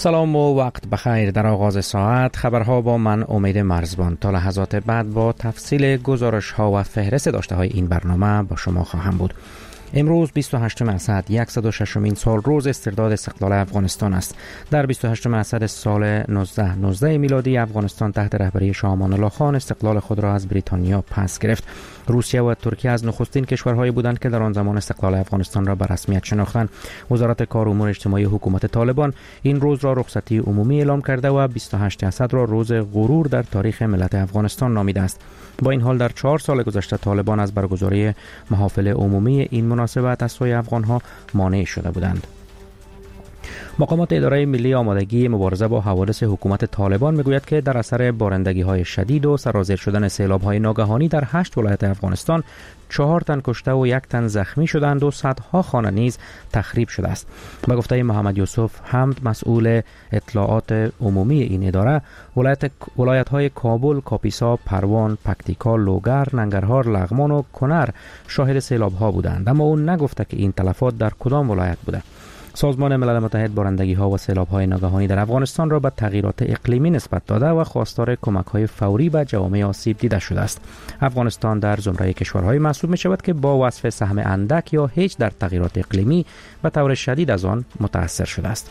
سلام و وقت بخیر. در آغاز ساعت خبرها با من امید مرزبان. تا لحظات بعد با تفصیل گزارش ها و فهرست داشته های این برنامه با شما خواهم بود. امروز 28 اسد 106مین سال روز استرداد استقلال افغانستان است. در 28 اسد سال 1919 میلادی افغانستان تحت رهبری شاه امان الله خان استقلال خود را از بریتانیا پس گرفت. روسیه و ترکیه از نخستین کشورهایی بودند که در آن زمان استقلال افغانستان را به رسمیت شناختند. وزارت کار و امور اجتماعی حکومت طالبان این روز را رخصتی عمومی اعلام کرده و 28 اسد را روز غرور در تاریخ ملت افغانستان نامیده است. با این حال در 4 سال گذشته طالبان از برگزاری محافل عمومی این مناسبت از سوی افغانها مانع شده بودند. مقامات اداره ملی آمادگی مبارزه با حوادث حکومت طالبان میگوید که در اثر بارندگی‌های شدید و سرازیر شدن سیلاب‌های ناگهانی در 8 ولایت افغانستان 4 تن کشته و 1 تن زخمی شدند و صدها خانه نیز تخریب شده است. به گفته محمد یوسف حمد مسئول اطلاعات عمومی این اداره، ولایت‌های کابل، کاپیسا، پروان، پکتیکا، لوگر، ننگرهار، لغمان و کنر شاهد سیلاب‌ها بودند، اما او نگفته که این تلفات در کدام ولایت بوده. سازمان ملل متحد بارندگی‌ها و سیلاب‌های ناگهانی در افغانستان را به تغییرات اقلیمی نسبت داده و خواستار کمک‌های فوری به جوامع آسیب دیده شده است. افغانستان در زمره کشورهای محسوب می‌شود که با وصف سهم اندک یا هیچ در تغییرات اقلیمی به طور شدید از آن متأثر شده است.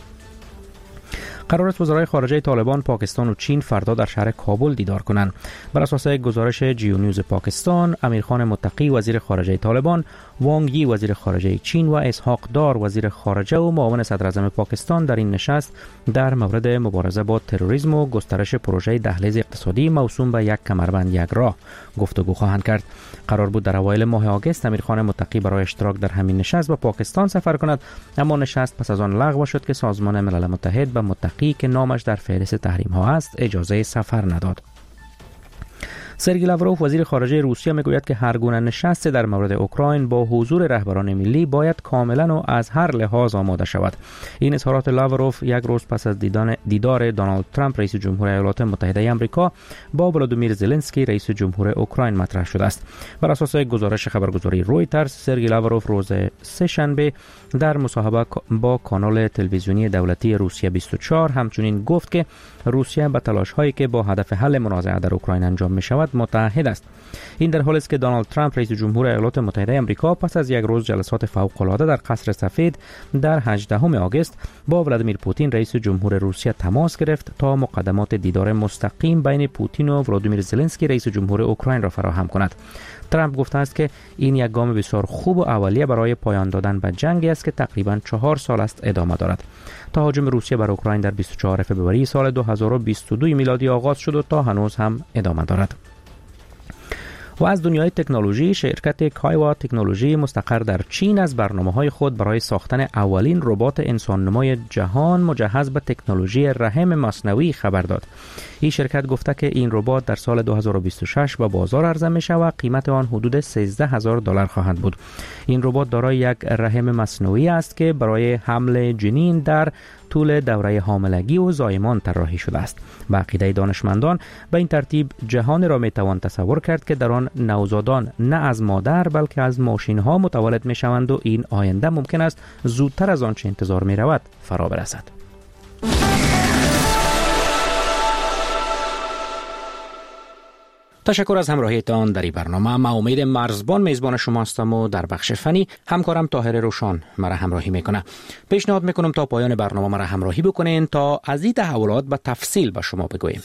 قرار است وزرای خارجه طالبان پاکستان و چین فردا در شهر کابل دیدار کنند. بر اساس گزارش جیو نیوز پاکستان، امیرخان متقی وزیر خارجه طالبان، وانگ یی وزیر خارجه چین و اسحاق دار وزیر خارجه و معاون صدر اعظم پاکستان در این نشست در مورد مبارزه با تروریسم و گسترش پروژه دهلیز اقتصادی موسوم به یک کمربند یک راه گفتگو خواهند کرد. قرار بود در اوایل ماه آگوست امیرخان متقی برای اشتراک در همین نشست به پاکستان سفر کند، اما نشست پس از آن لغو شد که سازمان ملل متحد به متقی که نامش در فهرست تحریم ها است اجازه سفر نداد. سرگئی لاوروف وزیر خارجه روسیه میگوید که هر گونه نشست در مورد اوکراین با حضور رهبران ملی باید کاملا و از هر لحاظ آماده شود. این اظهارات لاوروف یک روز پس از دیدار دونالد ترامپ رئیس جمهور ایالات متحده آمریکا با ولادیمیر زلنسکی رئیس جمهور اوکراین مطرح شده است. بر اساس گزارش خبرگزاری رویترز، سرگئی لاوروف روز سه‌شنبه در مصاحبه با کانال تلویزیونی دولتی روسیه 24 همچنین گفت که روسیه به تلاش‌هایی که با هدف حل منازعه در اوکراین انجام می‌شود متحد است. این در حالی است که دونالد ترامپ رئیس جمهور ایالات متحده آمریکا پس از یک روز جلسات فوق‌العاده در قصر سفید در 18 آگوست با ولادیمیر پوتین رئیس جمهور روسیه تماس گرفت تا مقدمات دیدار مستقیم بین پوتین و ولادیمیر زلنسکی رئیس جمهور اوکراین را فراهم کند. ترامپ گفته است که این یک گام بسیار خوب و اولیه برای پایان دادن به جنگی است که تقریباً 4 سال است ادامه دارد. تهاجم روسیه بر اوکراین در 24 فوریه سال 2022 میلادی آغاز شد و تا هنوز هم ادامه دارد. و از دنیای تکنولوژی، شرکت کایوا تکنولوژی مستقر در چین از برنامه‌های خود برای ساختن اولین ربات انسان‌نمای جهان مجهز به تکنولوژی رحم مصنوعی خبر داد. این شرکت گفته که این ربات در سال 2026 به بازار عرضه می‌شود و قیمت آن حدود $13,000 خواهد بود. این ربات دارای یک رحم مصنوعی است که برای حمل جنین در طول دوره حاملگی و زایمان طراحی شده است. به عقیده دانشمندان به این ترتیب جهان را میتوان تصور کرد که در آن نوزادان نه از مادر بلکه از ماشین‌ها متولد میشوند و این آینده ممکن است زودتر از آنچه انتظار می‌رود فرا برسد. تشکر از همراهیتان در این برنامه. من امید مرزبان میزبان شما هستم و در بخش فنی همکارم طاهر روشان مرا همراهی میکنه. پیشنهاد میکنم تا پایان برنامه مرا همراهی بکنین تا از این تحولات به تفصیل به شما بگویم.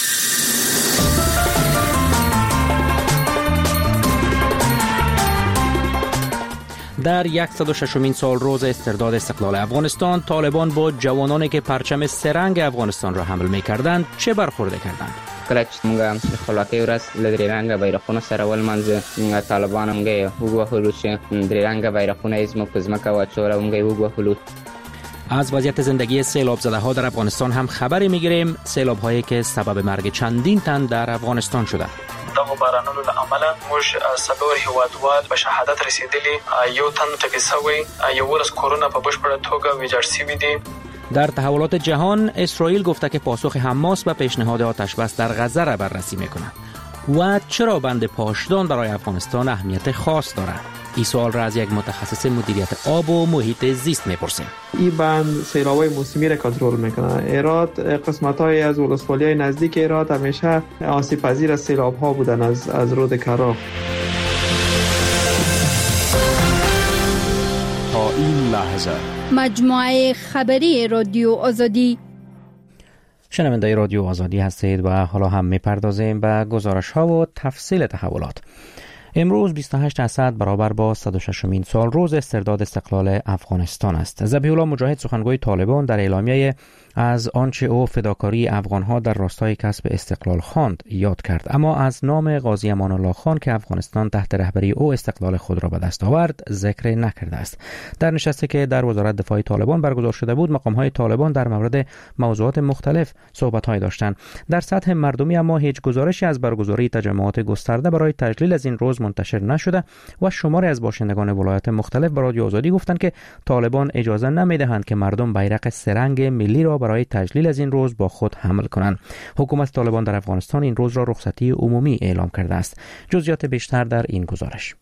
در 106مین سال روز استرداد استقلال افغانستان، طالبان با جوانانی که پرچم سرنگ افغانستان را حمل می‌کردند چه برخورد کردند؟ کله چې موږ د خپلواکۍ ورځ له درې رنګه بیرغونه سره ولمانځه، طالبان موږ یې وګوهلو چې درې رنګه بیرغونه یې زموږ په ځمکه واچول او موږ یې وګوهلو. از وضعیت زندگی سیلاب زده ها در افغانستان هم خبری میگیریم. سیلاب هایی که سبب مرگ چندین تن در افغانستان شده. دغه بارانونو له امله موږ څلور هیوادوال په شهادت رسیدلي، یو تن ټپي شوی، 11 کورونه په بشپړه توګه ویجاړ شوي دي. در تحولات جهان، اسرائیل گفته که پاسخ حماس به پیشنهاد آتش بس در غزه را بررسی میکند. و چرا بند پاشدان برای افغانستان اهمیت خاص دارد؟ این سوال را از یک متخصص مدیریت آب و محیط زیست میپرسیم. این بند سیلاب‌های موسمی را کنترل میکنه. ایراد قسمت‌های از ولسوالی‌های نزدیک ایراد همیشه آسیب پذیر از سیلاب‌ها بودن از رود کراخ. تا این لحظه مجموعه خبری رادیو آزادی. شنونده رادیو آزادی هستید و حالا هم میپردازیم به گزارش‌ها و تفصیل تحولات. امروز 28 اسد برابر با 106مین سال روز استرداد استقلال افغانستان است. ذبیح الله مجاهد سخنگوی طالبان در اعلامیه از آنچه او فداکاری افغانها در راستای کسب استقلال خواند یاد کرد، اما از نام قاضی امان الله خان که افغانستان تحت رهبری او استقلال خود را به دست آورد ذکر نکرده است. در نشستی که در وزارت دفاع طالبان برگزار شده بود، مقام‌های طالبان در مورد موضوعات مختلف صحبت‌های داشتند. در سطح مردمی اما هیچ گزارشی از برگزاری تجمعات گسترده برای تجلیل از این روز منتشر نشده و شماری از باشندگان ولایات مختلف به رادیو آزادی گفتند که طالبان اجازه نمی‌دهند که مردم بیرق سه‌رنگ ملی را برای تجلیل از این روز با خود حمل کنند. حکومت طالبان در افغانستان این روز را رخصتی عمومی اعلام کرده است. جزئیات بیشتر در این گزارش.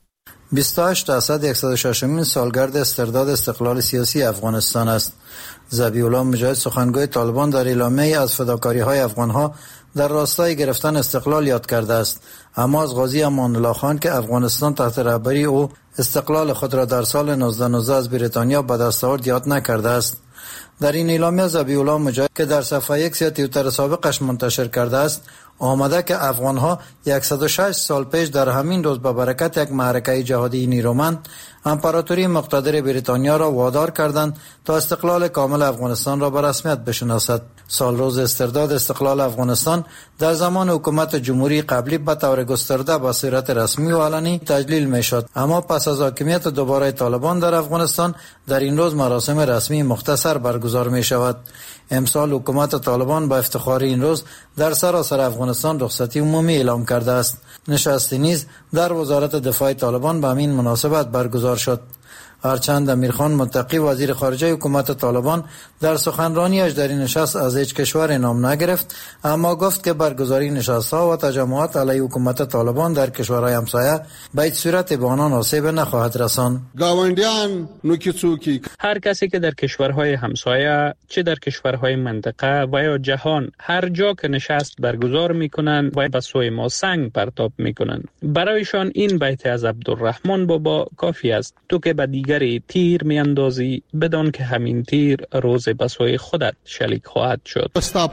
28 اسد 106مین سالگرد استرداد استقلال سیاسی افغانستان است. ذبیح الله مجاهد سخنگوی طالبان در اعلامیه از فداکاری‌های افغان‌ها در راستای گرفتن استقلال یاد کرده است، اما از قاضی امان الله خان که افغانستان تحت رهبری او استقلال خود را در سال 1919 از بریتانیا به دست آورد یاد نکرده است. در این اعلامیه ذبیح الله مجاهد که در صفحه یک توییتر سابقش منتشر کرده است آمده که افغانها 106 سال پیش در همین روز به برکت یک معرکه جهادی نیرومند امپراتوری مقتدر بریتانیا را وادار کردند تا استقلال کامل افغانستان را به رسمیت بشناسد. سال روز استرداد استقلال افغانستان در زمان حکومت جمهوری قبلی به طور گسترده به صورت رسمی و علنی تجلیل میشد، اما پس از حاکمیت دوباره طالبان در افغانستان در این روز مراسم رسمی مختصر برگزار می شود. امسال حکومت طالبان با افتخار این روز در سراسر افغانستان رخصتی عمومی اعلام کرده است. نشستی نیز در وزارت دفاع طالبان به همین مناسبت برگزار شد. هرچند امیرخان متقی وزیر خارجه حکومت طالبان در سخنرانیش در این نشست از هیچ کشور نام نگرفت، اما گفت که برگزاری نشست‌ها و تجمعات علیه حکومت طالبان در کشورهای همسایه به هیچ صورت به آنان آسیب نخواهد رساند. گاونډیان نو کې څوک هر کسی که در کشورهای همسایه چه در کشورهای منطقه و یا جهان هر جا که نشست برگزار میکنند و به سوی ما سنگ پرتاب میکنند، برایشان این بیت از عبدالرحمن بابا کافی است: تو که به دیگری تیر میاندازی بدان که همین تیر روز به سوی خودت شلیک خواهد شد.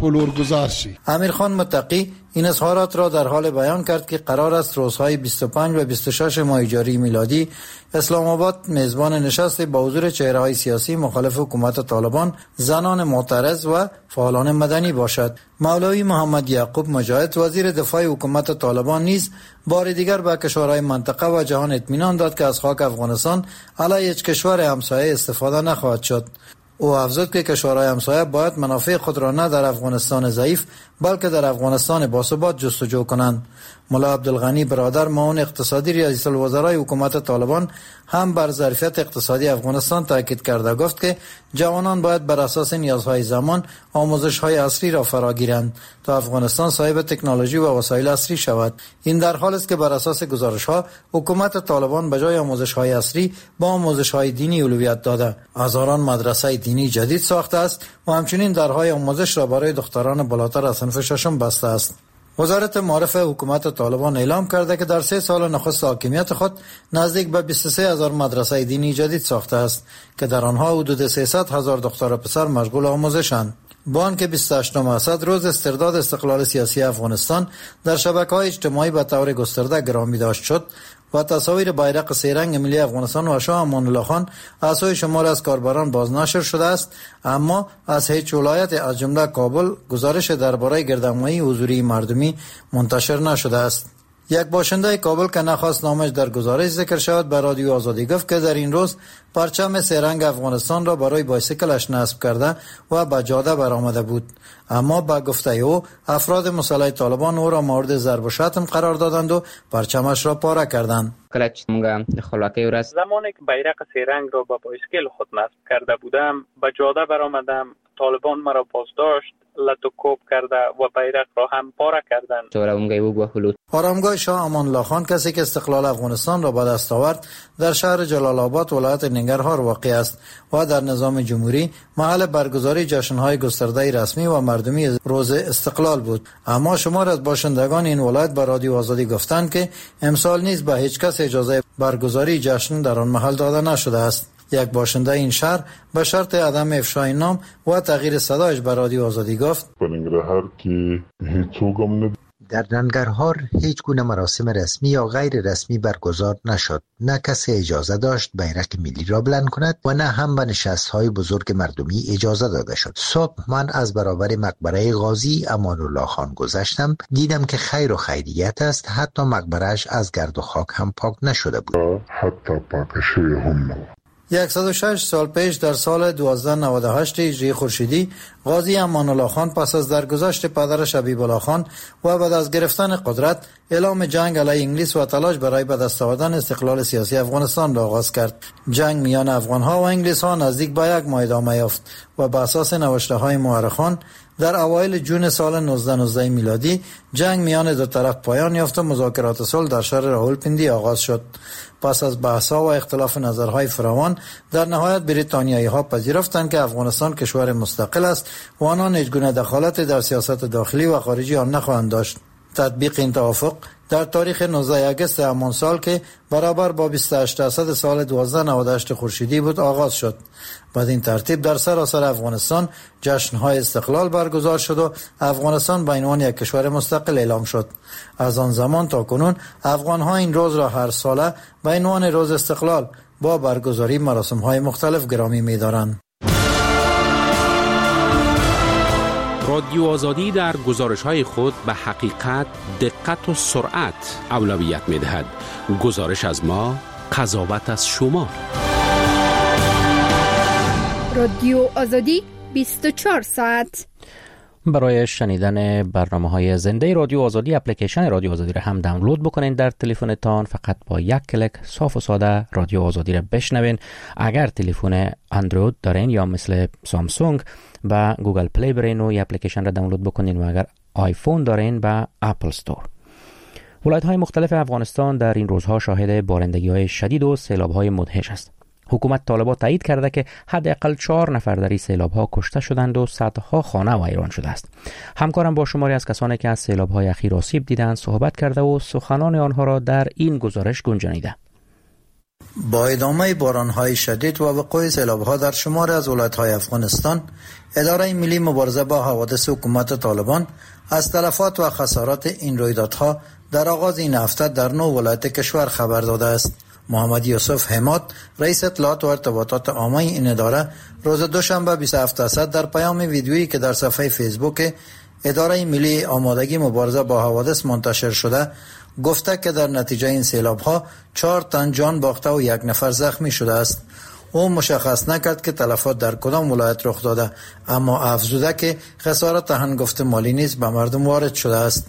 امیرخان متقی این اظهارات را در حال بیان کرد که قرار است روزهای 25 و 26 ماه جاری میلادی اسلام آباد میزبان نشست با حضور چهره‌های سیاسی مخالف حکومت طالبان، زنان معترض و فعالان مدنی باشد. مولوی محمد یعقوب مجاهد وزیر دفاع حکومت طالبان نیز بار دیگر به کشورهای منطقه و جهان اطمینان داد که از خاک افغانستان علیه هیچ کشور همسایه استفاده نخواهد شد. او افزود که کشورهای همسایه باید منافع خود را نه در افغانستان ضعیف بلکه در افغانستان باثبات جستجو کنند. ملا عبدالغنی برادر معاون اقتصادی رئیس الوزرای حکومت طالبان هم بر ظرفیت اقتصادی افغانستان تاکید کرده گفت که جوانان باید بر اساس نیازهای زمان آموزش‌های عصری را فراگیرند تا افغانستان صاحب تکنولوژی و وسایل عصری شود. این در حالی است که بر اساس گزارش‌ها حکومت طالبان به جای آموزش‌های عصری با آموزش‌های دینی اولویت داده. هزاران مدرسه دینی جدید ساخته است و همچنین درهای آموزش را برای دختران بالاتر از صنف ششم بسته است. وزارت معارف حکومت طالبان اعلام کرده که در 3 سال نخست حاکمیت خود نزدیک به 23,000 مدرسه دینی جدید ساخته است که در آنها حدود 300,000 دختر و پسر مشغول آموزشند. با آنکه 28 اسد روز استرداد استقلال سیاسی افغانستان در شبکه‌های اجتماعی به طور گسترده گرامی داشت شد و تصاویر بیرق سه‌رنگ ملی افغانستان و شاه امان الله خان از سوی شمار از کاربران بازنشر شده است، اما از هیچ ولایت از جمله کابل گزارش درباره گردهمایی حضوری مردمی منتشر نشده است. یک باشنده کابل که نخواست نامش در گزارش ذکر شود به رادیو آزادی گفت که در این روز پرچم سه‌رنگ افغانستان را برای بایسیکلش نصب کرده و به جاده برآمده بود، اما با گفته او افراد مسلح طالبان او را مورد ضرب و شتم قرار دادند و پرچمش را پاره کردند. کله چې موږ د خپلواکۍ ورځ زمانی که بیرق سه‌رنگ را با بایسکل خود نصب کرده بودم به جاده برآمدم. طالبان مرا بازداشت لتوکوب کرده و بیرق را هم پاره کردند. آرامگاه شاه امان الله خان کسی که استقلال افغانستان را به دست آورد در شهر جلال آباد ولایت ننگرهار واقع است و در نظام جمهوری محل برگزاری جشن‌های گسترده رسمی و مردمی روز استقلال بود. اما شمار از باشندگان این ولایت به رادیو آزادی گفتند که امسال نیز به هیچ کس اجازه برگزاری جشن در آن محل داده نشده است. یک باشنده این شهر به شرط عدم افشای نام و تغییر صدایش به رادیو آزادی گفت: در ننگرهار هیچ گونه مراسم رسمی یا غیر رسمی برگزار نشد. نه کسی اجازه داشت بیرق ملی را بلند کند و نه هم به نشست‌های بزرگ مردمی اجازه داده شد. صبح من از برابر مقبره غازی امان الله خان گذشتم، دیدم که خیر و خیریت است، حتی مقبره‌اش از گرد و خاک هم پاک نشده بود. 106 سال پیش در سال 1298 هجری خورشیدی غازی امان الله خان پس از درگذشت پدرش حبیب الله خان و بعد از گرفتن قدرت اعلام جنگ علیه انگلیس و تلاش برای به دست آوردن استقلال سیاسی افغانستان را آغاز کرد. جنگ میان افغان‌ها و انگلیس‌ها نزدیک به یک ماه ادامه یافت و به اساس نوشته‌های مورخان در اوایل جون سال 1919 میلادی جنگ میان دو طرف پایان یافت و مذاکرات صلح در شهر راولپیندی آغاز شد. پس از بحث‌ها و اختلاف نظرهای فراوان در نهایت بریتانیایی‌ها پذیرفتند که افغانستان کشور مستقل است و آنان هیچگونه دخالت در سیاست داخلی و خارجی آن نخواهند داشت. تطبیق این توافق در تاریخ 19 آگوست همان سال که برابر با 28% سال 1298 خورشیدی بود آغاز شد. بدین ترتیب در سراسر افغانستان جشن‌های استقلال برگزار شد و افغانستان به عنوان یک کشور مستقل اعلام شد. از آن زمان تا کنون افغان‌ها این روز را هر ساله به عنوان روز استقلال با برگزاری مراسم‌های مختلف گرامی می‌دارند. رادیو آزادی در گزارش‌های خود به حقیقت، دقت و سرعت اولویت می‌دهد. گزارش از ما، قضاوت از شما. رادیو آزادی 24 ساعت. برای شنیدن برنامه‌های زنده رادیو آزادی اپلیکیشن رادیو آزادی را هم دانلود بکنین در تلفنتان. فقط با یک کلیک صاف و ساده رادیو آزادی را بشنوین. اگر تلفن اندروید دارین یا مثل سامسونگ با گوگل پلی برین و اپلیکیشن را دانلود بکنین و اگر آیفون دارین با اپل استور. ولایت‌های مختلف افغانستان در این روزها شاهد بارندگی‌های شدید و سیلاب‌های مدهش است. حکومت طالبان تایید کرده که حداقل 4 نفر در این سیلاب‌ها کشته شدند و صدها خانه ویران شده است. همکارم با شماری از کسانی که از سیلاب‌های اخیر آسیب دیدند صحبت کرده و سخنان آنها را در این گزارش گنجانیده. با ادامه باران‌های شدید و وقوع سیلاب‌ها در شمار از ولایت‌های افغانستان، اداره ملی مبارزه با حوادث حکومت طالبان از تلفات و خسارات این رویدادها در آغاز این هفته در 9 ولایت کشور خبر داده است. محمد یوسف حماد، رئیس اطلاعات و ارتباطات عامه این اداره، روز دوشنبه 27 اسد در پیام ویدیویی که در صفحه فیسبوک اداره ملی آمادگی مبارزه با حوادث منتشر شده گفته که در نتیجه این سیلاب‌ها 4 تن جان باخته و 1 نفر زخمی شده است. او مشخص نکرد که تلفات در کدام ولایت رخ داده، اما افزوده که خسارت هنگفت مالی نیز به مردم وارد شده است.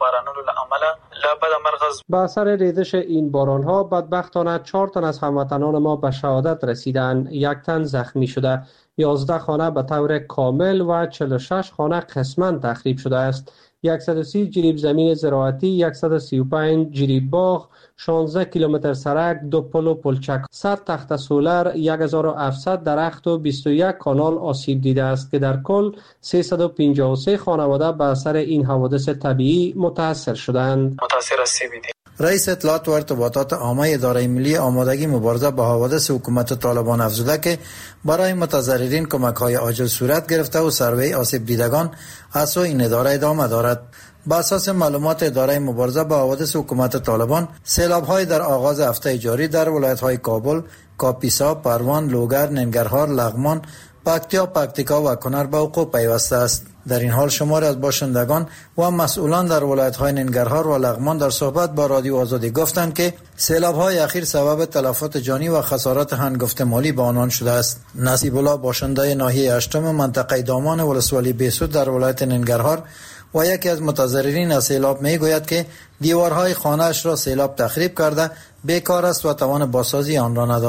با اثر ریزش این باران‌ها بدبختانه 4 تن از هموطنان ما به شهادت رسیدند، 1 تن زخمی شده، 11 خانه به طور کامل و 46 خانه قسماً تخریب شده است. 130 جریب زمین زراعتی، 135 جریب باغ، 16 کیلومتر سرک، 2 پل و پلچک، 100 تخت سولر، 1700 درخت و 21 کانال آسیب دیده است که در کل 353 خانواده به اثر این حوادث طبیعی متاثر شدند. رئیس اطلاعات و ارتباطات عامه اداره ملی آمادگی مبارزه با حوادث حکومت طالبان افزوده که برای متضررین کمک‌های عاجل صورت گرفته و سروی آسیب دیدگان از سوی این اداره ادامه دارد. بر اساس معلومات اداره مبارزه با حوادث حکومت طالبان، سیلاب‌های در آغاز هفته جاری در ولایت‌های کابل، کاپیسا، پروان، لوگر، ننگرهار، لغمان، پکتیا، پکتیکا و کنر به وقوع پیوسته است. در این حال شماری از باشندگان و مسئولان در ولایت‌های ننگرهار و لغمان در صحبت با رادیو آزادی گفتند که سیلاب‌های اخیر سبب تلفات جانی و خسارات هنگفت مالی به آنان شده است. نصیب الله باشنده ناحیه 8 منطقه دامان ولسوالی بیسود در ولایت ننگرهار و یکی از متضررین از سیلاب میگوید که دیوارهای خانه‌اش را سیلاب تخریب کرده بیکار است و توان بازسازی آن را ندارد.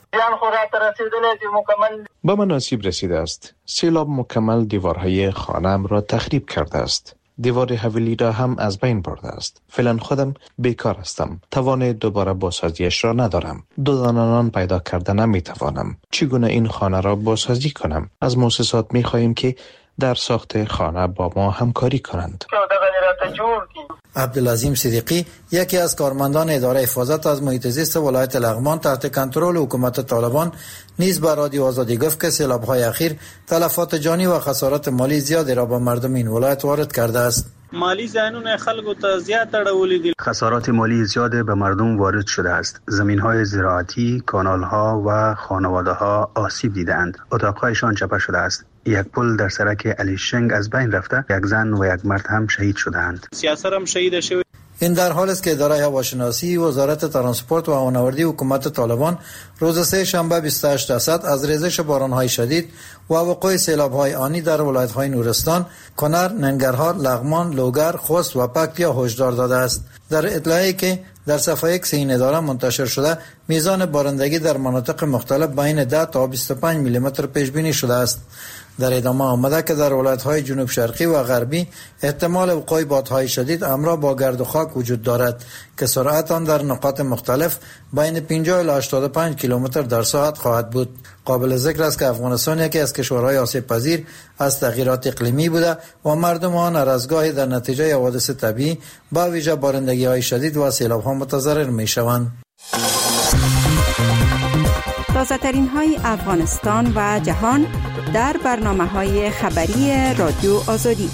زیان خورد رسیدلی مکمل به من آسیب رسیده است. سیلاب مکمل دیوارهای خانه‌ام را تخریب کرده است. دیوار حویلی را هم از بین برده است. فعلا خودم بیکار هستم. توان دوباره بازسازیش را ندارم. 2 دانه نان پیدا کرده نمی توانم. چگونه این خانه را بازسازی کنم؟ از مؤسسات می خواهیم که در ساخت خانه با ما همکاری کنند. عبدالعظیم صدیقی یکی از کارمندان اداره حفاظت از محیط زیست ولایت لغمان تحت کنترل حکومت طالبان نیز به رادیو آزادی گفت که سیلاب‌های اخیر تلفات جانی و خسارات مالی زیادی را به مردم این ولایت وارد کرده است. مالی زیانونه خلکو ته زیات اړولې دي. خسارات مالی زیاد به مردم وارد شده است. زمین‌های زراعتی، کانال‌ها و خانواده‌ها آسیب دیده‌اند. اتاق‌هایشان چپه شده است. یک پل در سرک علی شنگ از بین رفته، یک زن و یک مرد هم شهید شده‌اند. سیاسر هم شهید شده. این در حالی است که اداره هواشناسی وزارت ترانسپورت و هوانوردی حکومت طالبان روز سه شنبه 28 درصد از ریزش باران‌های شدید و وقوع سیلاب‌های آنی در ولایت‌های نورستان، کنر، ننگرهار، لغمان، لوگر، خوست و پکتیا هشدار داده است. در اطلاعی که در صفحه ایکس این اداره منتشر شده، میزان بارندگی در مناطق مختلف بین 10 تا 25 میلیمتر پیش بینی شده است. در ادامه آمده که در ولایت‌های جنوب شرقی و غربی احتمال وقوع بادهای شدید همراه با گرد و خاک وجود دارد که سرعت آن در نقاط مختلف بین 50 الی 85 کیلومتر در ساعت خواهد بود. قابل ذکر است که افغانستان یکی از کشورهای آسیب پذیر از تغییرات اقلیمی بوده و مردم آن هر از گاهی در نتیجه حوادث طبیعی با ویژه بارندگی‌های شدید و سیلاب‌ها متضرر می‌شوند. تازه‌ترین های افغانستان و جهان در برنامه‌های خبری رادیو آزادی.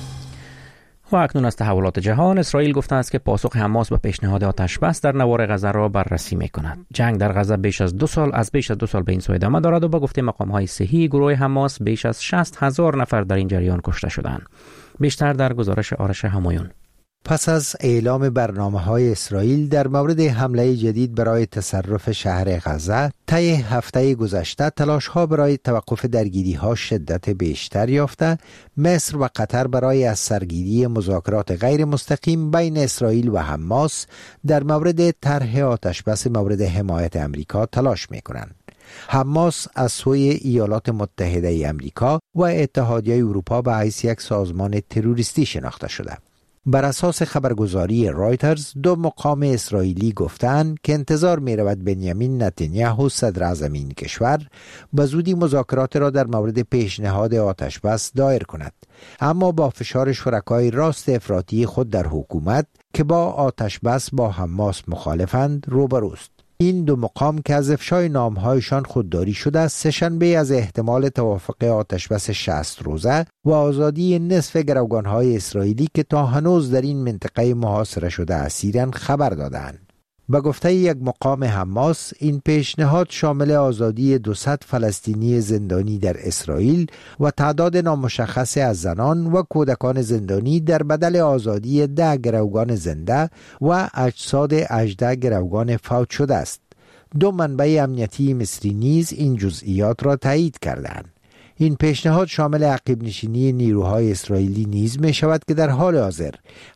و اکنون از تحولات جهان، اسرائیل گفته است که پاسخ حماس به پیشنهاد آتش‌بس در نوار غزه را بررسی می‌کند. جنگ در غزه بیش از 2 سال به این سو ادامه دارد و با گفته مقام‌های صحی گروه حماس بیش از 60,000 نفر در این جریان کشته شدند. بیشتر در گزارش آرش همایون. پس از اعلام برنامه‌های اسرائیل در مورد حمله جدید برای تصرف شهر غزه، طی هفته گذشته تلاش‌ها برای توقف درگیری‌ها شدت بیشتر یافته، مصر و قطر برای از سرگیری مذاکرات غیر مستقیم بین اسرائیل و حماس در مورد طرح آتش‌بس مورد حمایت امریکا تلاش می‌کنند. حماس از سوی ایالات متحده امریکا و اتحادیه اروپا به حیث یک سازمان تروریستی شناخته شده. بر اساس خبرگزاری رایترز، 2 مقام اسرائیلی گفتند که انتظار می رود بنیامین نتانیاهو صدر اعظم این کشور به زودی مذاکرات را در مورد پیشنهاد آتش‌بس دایر کند، اما با فشار شرکای راست افراطی خود در حکومت که با آتش‌بس با حماس مخالفند روبروست. این 2 مقام که از افشای نامهایشان خودداری شده، سه‌شنبه از احتمال توافق آتش‌بس 60 روزه و آزادی نصف گروگان‌های اسرائیلی که تا هنوز در این منطقه محاصره شده اسیرند خبر دادند. به گفته یک مقام حماس، این پیشنهاد شامل آزادی 200 فلسطینی زندانی در اسرائیل و تعداد نامشخص از زنان و کودکان زندانی در بدل آزادی 10 گروگان زنده و اجساد 18 گروگان فوت شده است. 2 منبع امنیتی مصری نیز این جزئیات را تایید کردند. این پیشنهاد شامل عقب نشینی نیروهای اسرائیلی نیز می شود که در حال حاضر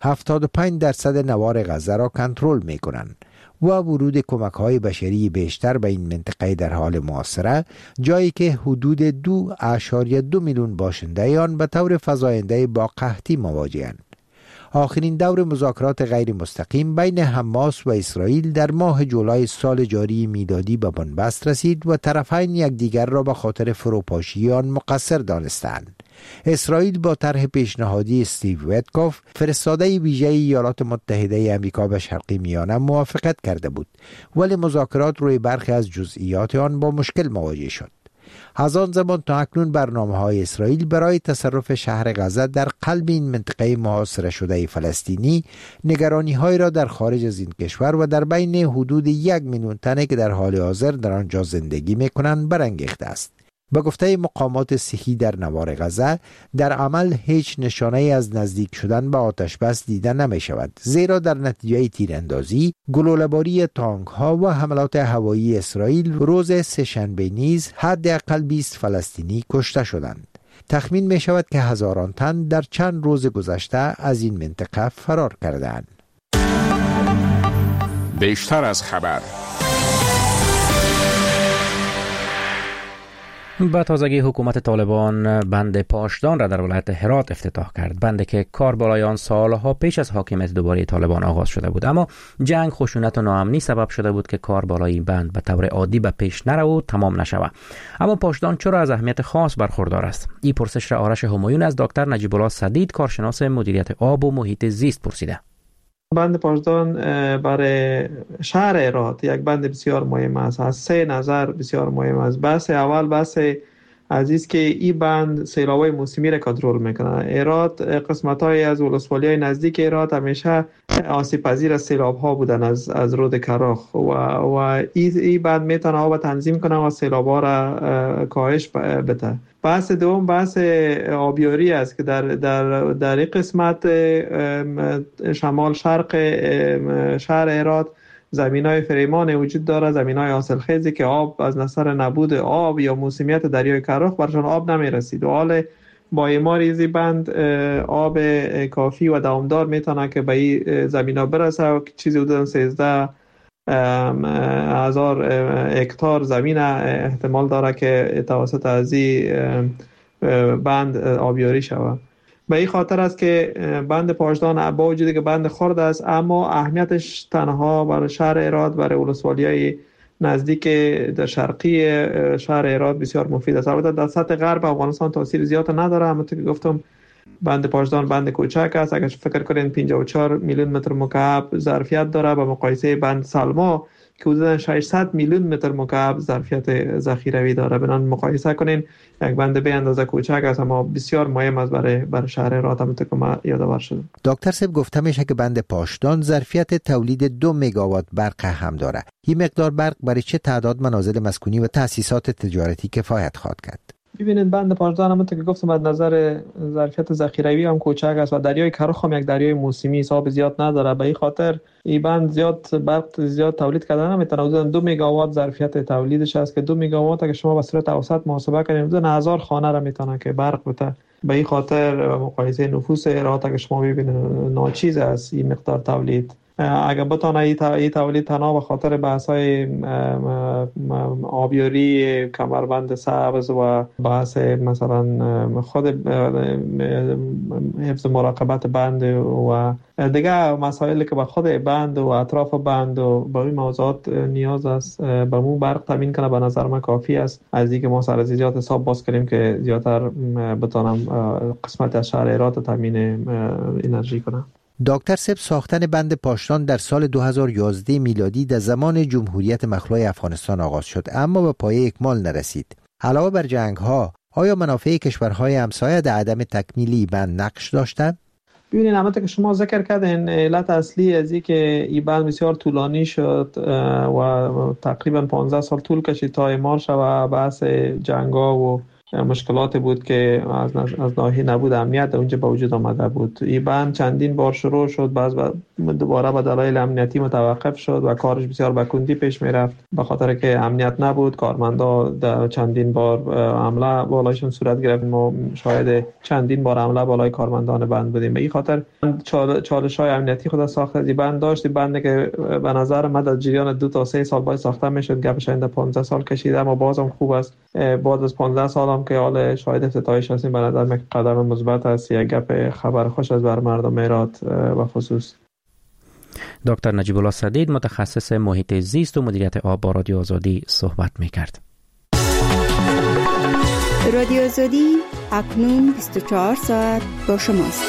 75% نوار غزه را کنترل می کنند و ورود کمک‌های بشری بیشتر به این منطقه در حال محاصره، جایی که حدود 2.2 میلیون باشنده آن به طور فزاینده با قحطی مواجه‌اند. آخرین دور مذاکرات غیر مستقیم بین حماس و اسرائیل در ماه جولای سال جاری میلادی به بنبست رسید و طرفین یکدیگر را به خاطر فروپاشی آن مقصر دانستند. اسرائیل با طرح پیشنهادی استیو ویتکوف، فرستاده ویژه ایالات متحده آمریکا به شرق میانه، موافقت کرده بود، ولی مذاکرات روی برخی از جزئیات آن با مشکل مواجه شد. از آن زمان تا اکنون برنامه‌های اسرائیل برای تصرف شهر غزه در قلب این منطقه محاصره شده فلسطینی نگرانی‌هایی را در خارج از این کشور و در بین حدود 1 میلیون تنه که در حال حاضر در آنجا زندگی می‌کنند برانگیخته است. به گفته مقامات صحی در نوار غزه، در عمل هیچ نشانه از نزدیک شدن به آتش‌بس دیده نمی شود، زیرا در نتیجه تیراندازی، گلوله‌باری تانک‌ها و حملات هوایی اسرائیل روز سه‌شنبه نیز حداقل 20 فلسطینی کشته شدند. تخمین می شود که هزاران تن در چند روز گذشته از این منطقه فرار کردند. بیشتر از خبر با تازگی حکومت طالبان بند پاشدان را در ولایت هرات افتتاح کرد، بندی که کار بالای آن سالها پیش از حاکمیت دوباره طالبان آغاز شده بود، اما جنگ، خشونت و ناامنی سبب شده بود که کار بالای این بند به طور عادی به پیش نرود و تمام نشود. اما پاشدان چرا از اهمیت خاص برخوردار است؟ این پرسش را آرش همایون از دکتر نجیب الله سدید، کارشناس مدیریت آب و محیط زیست پرسیده. بند پاشدان برای شهر هرات یک بند بسیار مهم است. از سه نظر بسیار مهم است. بحث اول بحث عزیز که این بند سیلاب‌های موسمی را کنترل میکنه. هرات قسمت‌های از ولسوالی‌های نزدیک هرات همیشه آسیب پذیر از سیلاب‌ها بودن از رود کراخ و این بند میتونه آب تنظیم کنه و سیلاب‌ها را کاهش بده. بحث دوم بحث آبیاری است که در این قسمت شمال شرق شهر هرات زمینای فریمان وجود داره، زمینای حاصلخیزی که آب از نظر نبود آب یا موسمیت دریای کراخ برشان آب نمیرسید و حال با اعمار این بند آب کافی و دوامدار میتونه که به این زمینا برسه و چیزی حدود 13,000 هکتار زمین احتمال داره که توسط از این بند آبیاری شود. به این خاطر است که بند پاشدان با وجودی که بند خرد است اما اهمیتش تنها برای شهر هرات، برای ولسوالی‌های نزدیک در شرقی شهر هرات بسیار مفید است. البته در سطح غرب افغانستان تاثیر زیاد نداره، همونطور که گفتم بند پاشدان بند کوچک است. اگر فکر کنین 54 میلیون متر مکعب ظرفیت داره به مقایسه بند سلما که حدود 600 میلیون متر مکعب ظرفیت ذخیروی داره. بنان مقایسه کنین یک بند به اندازه کوچک است اما بسیار مهم است برای شهر هرات. همونطور که ما یادآور شدم. دکتر صاحب گفته میشه که بند پاشدان ظرفیت تولید 2 مگاوات برق هم داره. این مقدار برق برای چه تعداد منازل مسکونی و تأسیسات تجارتی کفایت خواهد کرد؟ ببینید بند پاشدان همونطور که گفتم از نظر ظرفیت ذخیروی هم کوچک است و دریای کراخ هم یک دریای موسمی حساب زیاد نداره. به این خاطر این بند زیاد تولید کردن نمیتونه. حدود 2 مگاوات ظرفیت تولیدش است که 2 مگاوات اگه شما به صورت اوسط محاسبه کنید حدود 1000 خانه را میتونه که برق بده. به این خاطر مقایسه نفوس هرات اگه شما ببینید ناچیز است این مقدار تولید. اگر بتونه این تولید تنها به خاطر بحث‌های آبیاری کمربند سبز و بحث مثلا خود حفظ مراقبت بند و دیگه مسائلی که به خود بند و اطراف بند و به این موضوعات نیاز است به مو برق تامین کنه، به نظر من کافی است. از اینکه ما سر از زیاد حساب باز کنیم که زیادتر بتونم قسمت از شهر هرات تامین انرژی کنه. دکتر صاحب ساختن بند پاشدان در سال 2011 میلادی در زمان جمهوریت مخلوع افغانستان آغاز شد اما به پایه اکمال نرسید. علاوه بر جنگ ها آیا منافع کشورهای همسایه در عدم تکمیلی بند نقش داشتند؟ ببینید همونطور که شما ذکر کردین علت اصلی از این که این بند بسیار طولانی شد و تقریبا 15 سال طول کشید تا اعمار شود، بحث جنگا و مشکلات بود که از ناحیه نبود امنیت اونجا به وجود آمده بود. این بند چندین بار شروع شد، باز دوباره به دلایل امنیتی متوقف شد و کارش بسیار به کندی پیش میرفت به خاطر که امنیت نبود. کارمندا در چندین بار حمله بالایشون صورت گرفت. ما شاهد چندین بار حمله بالای کارمندان بند بودیم. به این خاطر چالش‌های امنیتی خود ساخت از این بند داشت. این بند که به نظر من در جریان 2 تا 3 سال باید ساخته میشد، گپش اند 15 سال کشید اما بازم خوب است. بعد از 15 سال که حال شاهد افتتاحش هستیم به نظر من قدم مثبت است. یک گپ خبر خوش از بر مردم هرات و خصوص. دکتر نجیب الله سدید، متخصص محیط زیست و مدیریت آب، با رادیو آزادی صحبت می‌کرد. رادیو آزادی اکنون 24 ساعت با شماست.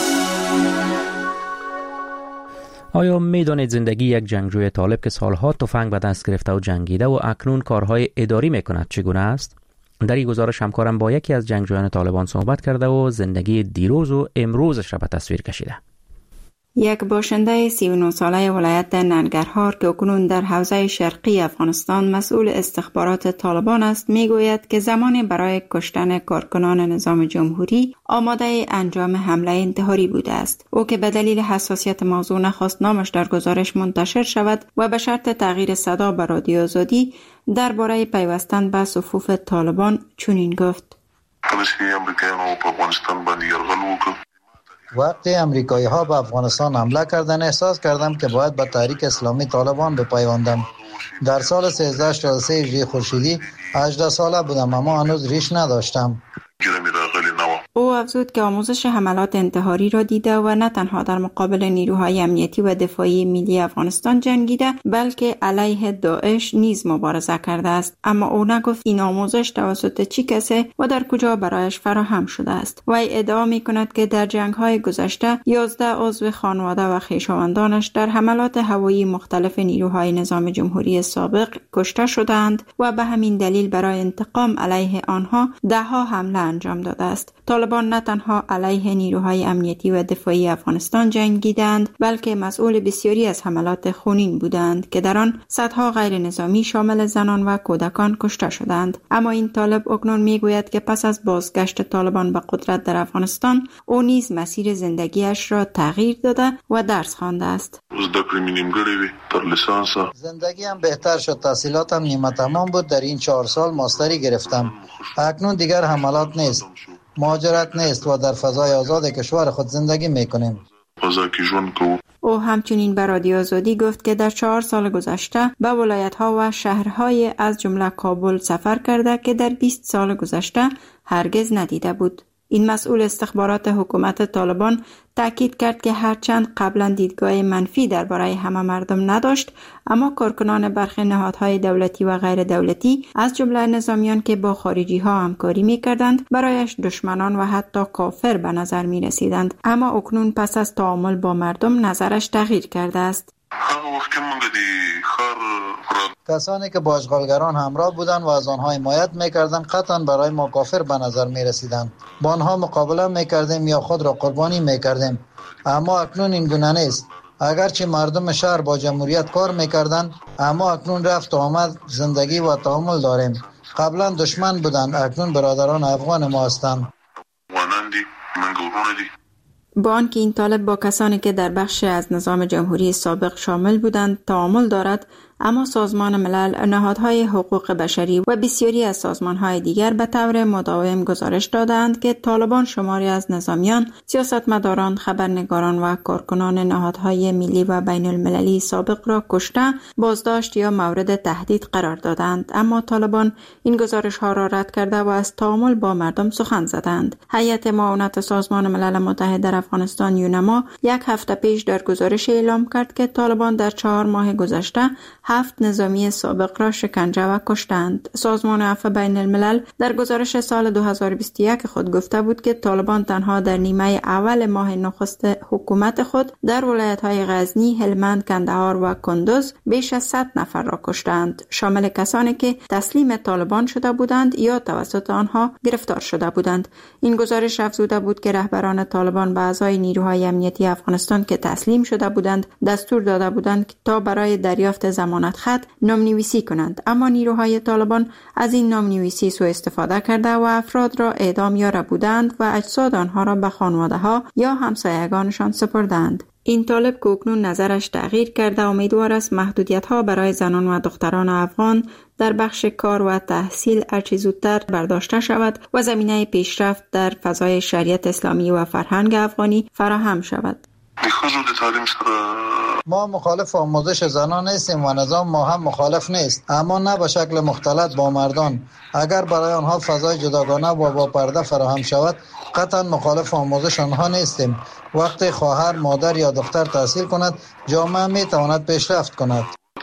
آیا می‌دانید زندگی یک جنگجوی طالب که سالها تفنگ به دست گرفته و جنگیده و اکنون کارهای اداری می‌کند چگونه است؟ در این گزارش همکارم با یکی از جنگجویان طالبان صحبت کرده و زندگی دیروز و امروزش را به تصویر کشیده. یک باشنده 39 ساله ولایت ننگرهار که اکنون در حوزه شرقی افغانستان مسئول استخبارات طالبان است میگوید که زمانی برای کشتن کارکنان نظام جمهوری آماده انجام حمله انتحاری بوده است. او که به دلیل حساسیت موضوع نخواست نامش در گزارش منتشر شود و به شرط تغییر صدا به رادیو آزادی درباره پیوستن به صفوف طالبان چنین گفت: وقتی امریکایی ها به افغانستان حمله کردن احساس کردم که باید به تحریک اسلامی طالبان بپیوندم. در سال 1343 هجری خورشیدی 18 ساله بودم اما هنوز ریش نداشتم. او افزود که آموزش حملات انتحاری را دیده و نه تنها در مقابل نیروهای امنیتی و دفاعی ملی افغانستان جنگیده بلکه علیه داعش نیز مبارزه کرده است، اما او نگفت این آموزش توسط چه کسی و در کجا برایش فراهم شده است. وی ادعا می کند که در جنگ‌های گذشته 11 عضو خانواده و خویشاوندانش در حملات هوایی مختلف نیروهای نظام جمهوری سابق کشته شدند و به همین دلیل برای انتقام علیه آنها ده‌ها حمله انجام داده است. طالبان نه تنها علیه نیروهای امنیتی و دفاعی افغانستان جنگیدند بلکه مسئول بسیاری از حملات خونین بودند که در آن صدها غیر نظامی شامل زنان و کودکان کشته شدند. اما این طالب اکنون میگوید که پس از بازگشت طالبان به قدرت در افغانستان او نیز مسیر زندگیش را تغییر داده و درس خوانده است. زندگیم بهتر شد، تحصیلاتم نیمه تمام بود. در این 4 سال ماستری گرفتم. اکنون دیگر حملات نیست، مهاجرت نیست و در فضای آزاد کشور خود زندگی میکنیم. او همچنین به رادیو آزادی گفت که در 4 سال گذشته به ولایت‌ها و شهرهای از جمله کابل سفر کرده که در 20 سال گذشته هرگز ندیده بود. این مسئول استخبارات حکومت طالبان تاکید کرد که هرچند قبلا دیدگاه منفی درباره همه مردم نداشت، اما کارکنان برخی نهادهای دولتی و غیر دولتی از جمله نظامیان که با خارجی ها همکاری می‌کردند برایش دشمنان و حتی کافر به نظر می‌رسیدند. اما اکنون پس از تعامل با مردم نظرش تغییر کرده است. کسانی که با اشغالگران همراه بودند و از آنها حمایت می‌کردند قطعا برای ما کافر به نظر می‌رسیدند. با آنها مقابله می‌کردیم یا خود را قربانی می‌کردیم، اما اکنون این گونه نیست. اگرچه مردم شهر با جمهوریت کار می‌کردند، اما اکنون رفت و آمد زندگی و تعامل داریم. قبلا دشمن بودند، اکنون برادران افغان ما هستند. با آنکه این طالب با کسانی که در بخش از نظام جمهوری سابق شامل بودند تعامل دارد، اما سازمان ملل، نهادهای حقوق بشری و بسیاری از سازمانهای دیگر به طور مداوم گزارش دادند که طالبان شماری از نظامیان، سیاستمداران، خبرنگاران و کارکنان نهادهای ملی و بین المللی سابق را کشته، بازداشت یا مورد تهدید قرار دادند. اما طالبان این گزارش ها را رد کرده و از تعامل با مردم سخن زدند. هیئت معاونت سازمان ملل متحد در افغانستان یونما 1 هفته پیش در گزارش اعلام کرد که طالبان در 4 ماه گذشته 7 نظامی سابق را شکنجه و کشتند. سازمان عفو بین الملل در گزارش سال 2021 خود گفته بود که طالبان تنها در نیمه اول ماه نخست حکومت خود در ولایت‌های غزنی، هلمند، کندهار و کندوز بیش از 100 نفر را کشتند، شامل کسانی که تسلیم طالبان شده بودند یا توسط آنها گرفتار شده بودند. این گزارش افزوده بود که رهبران طالبان به اعضای نیروهای امنیتی افغانستان که تسلیم شده بودند دستور داده بودند تا برای دریافت ضمانت خط نام‌نویسی کنند، اما نیروهای طالبان از این نام‌نویسی سوء استفاده کرده و افراد را اعدام یا ربودند و اجساد آنها را به خانواده‌ها یا همسایگانشان سپردند. این طالب که اکنون نظرش تغییر کرده امیدوار است محدودیت‌ها برای زنان و دختران افغان در بخش کار و تحصیل هرچه زودتر برداشته شود و زمینه پیشرفت در فضای شریعت اسلامی و فرهنگ افغانی فراهم شود. ما مخالف آموزش زنان نیستیم و نظام ما هم مخالف نیست، اما نه به شکل مختلط با مردان. اگر برای آنها فضای جداگانه و با پرده فراهم شود قطعا مخالف آموزش آنها نیستیم. وقتی خواهر، مادر یا دختر تحصیل کند جامعه می تواند پیشرفت کند.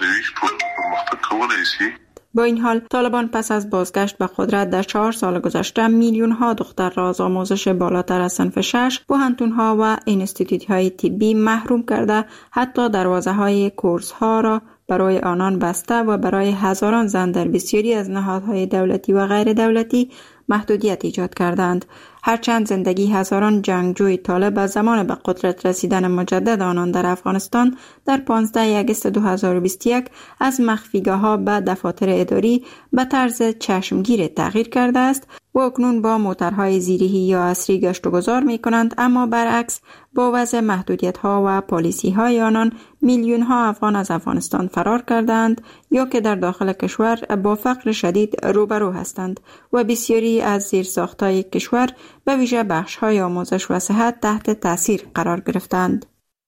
با این حال طالبان پس از بازگشت به قدرت در 4 سال گذشته میلیون ها دختر را از آموزش بالاتر از صنف 6 پوهنتون‌ها و انستیتوت‌های طبی محروم کرده، حتی دروازه‌های کورس‌ها را برای آنان بسته و برای هزاران زن در بسیاری از نهادهای دولتی و غیر دولتی محدودیت ایجاد کردند. هرچند زندگی هزاران جنگجوی طالب از زمان به قدرت رسیدن مجدد آنان در افغانستان در 15 آگوست 2021 از مخفیگاه‌ها به دفاتر اداری به طرز چشمگیر تغییر کرده است، و اکنون با موترهای زیرهی یا عصری گشت و گذار می کنند، اما برعکس با وضع محدودیت ها و پالیسی های آنان میلیون ها افغان از افغانستان فرار کردند یا که در داخل کشور با فقر شدید روبرو هستند و بسیاری از زیرساخت‌های کشور به ویژه بخش‌های آموزش و صحت تحت تاثیر قرار گرفتند.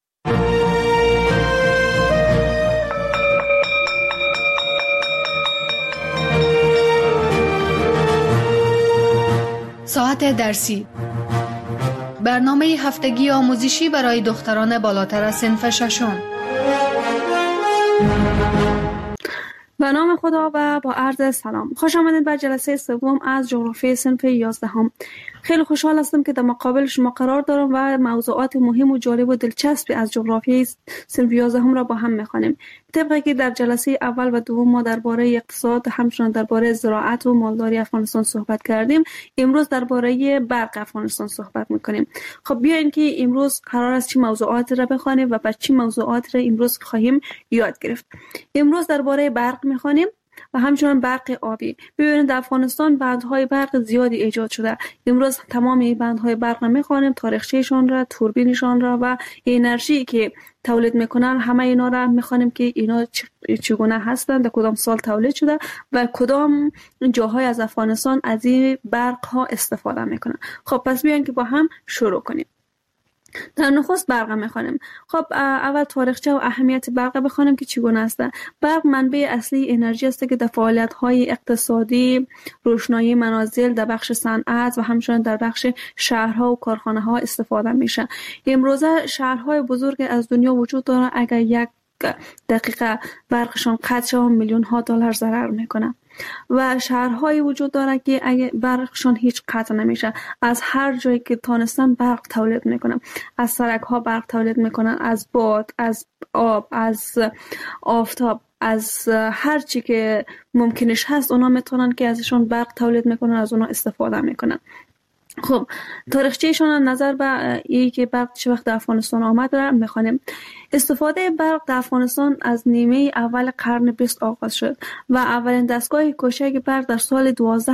ساعت درسی، برنامه هفتگی آموزشی برای دختران بالاتر از صنف ششم. به نام خدا و با عرض سلام، خوش آمدید به جلسه سوم از جغرافی صنف 11. خیلی خوشحال هستم که در مقابل شما قرار دارم و موضوعات مهم و جالب و دلچسبی از جغرافی صنف 11 را با هم می‌خوانیم. طبقی که در جلسه اول و دوم ما درباره اقتصاد، همچنین درباره زراعت و مالداری افغانستان صحبت کردیم، امروز درباره برق افغانستان صحبت می‌کنیم. خب بیاین که امروز قرار است چه موضوعاتی را بخوانیم و چه موضوعاتی را امروز خواهیم یاد گرفت. امروز درباره برق می‌خوانیم و همچنان برق آبی. ببینید در افغانستان بندهای برق زیادی ایجاد شده. امروز تمام این بندهای برق را می‌خوانیم، تاریخچه‌شان را، توربینشان را و انرژی که تولید میکنن، همه اینا را می‌خوانیم که اینا چگونه هستند، در کدام سال تولید شده و کدام جاهای از افغانستان از این برق ها استفاده میکنن. خب پس بیاین که با هم شروع کنیم. در نخست برق می‌خوانیم. خب اول تاریخچه و اهمیت برق بخوانیم که چگونه است. برق منبع اصلی انرژی است که در فعالیت‌های اقتصادی، روشنایی منازل، در بخش صنعت و همچنین در بخش شهرها و کارخانه‌ها استفاده میشه. امروزه شهرهای بزرگ از دنیا وجود داره، اگر یک دقیقه برقشان قطع شود میلیون‌ها دلار ضرر میکنه و شهرهایی وجود داره که اگه برقشان هیچ قطع نمیشه، از هر جایی که تانستن برق تولید میکنن، از سرک ها برق تولید میکنن، از باد، از آب، از آفتاب، از هر چی که ممکنش هست اونا میتونن که ازشون برق تولید میکنن، از اونا استفاده میکنن. خب تاریخچه‌شان نظر به این که برق چه وقت در افغانستان آمد را می‌خوانیم. استفاده برق در افغانستان از نیمه اول قرن 20 آغاز شد و اولین دستگاه کوچک برق در سال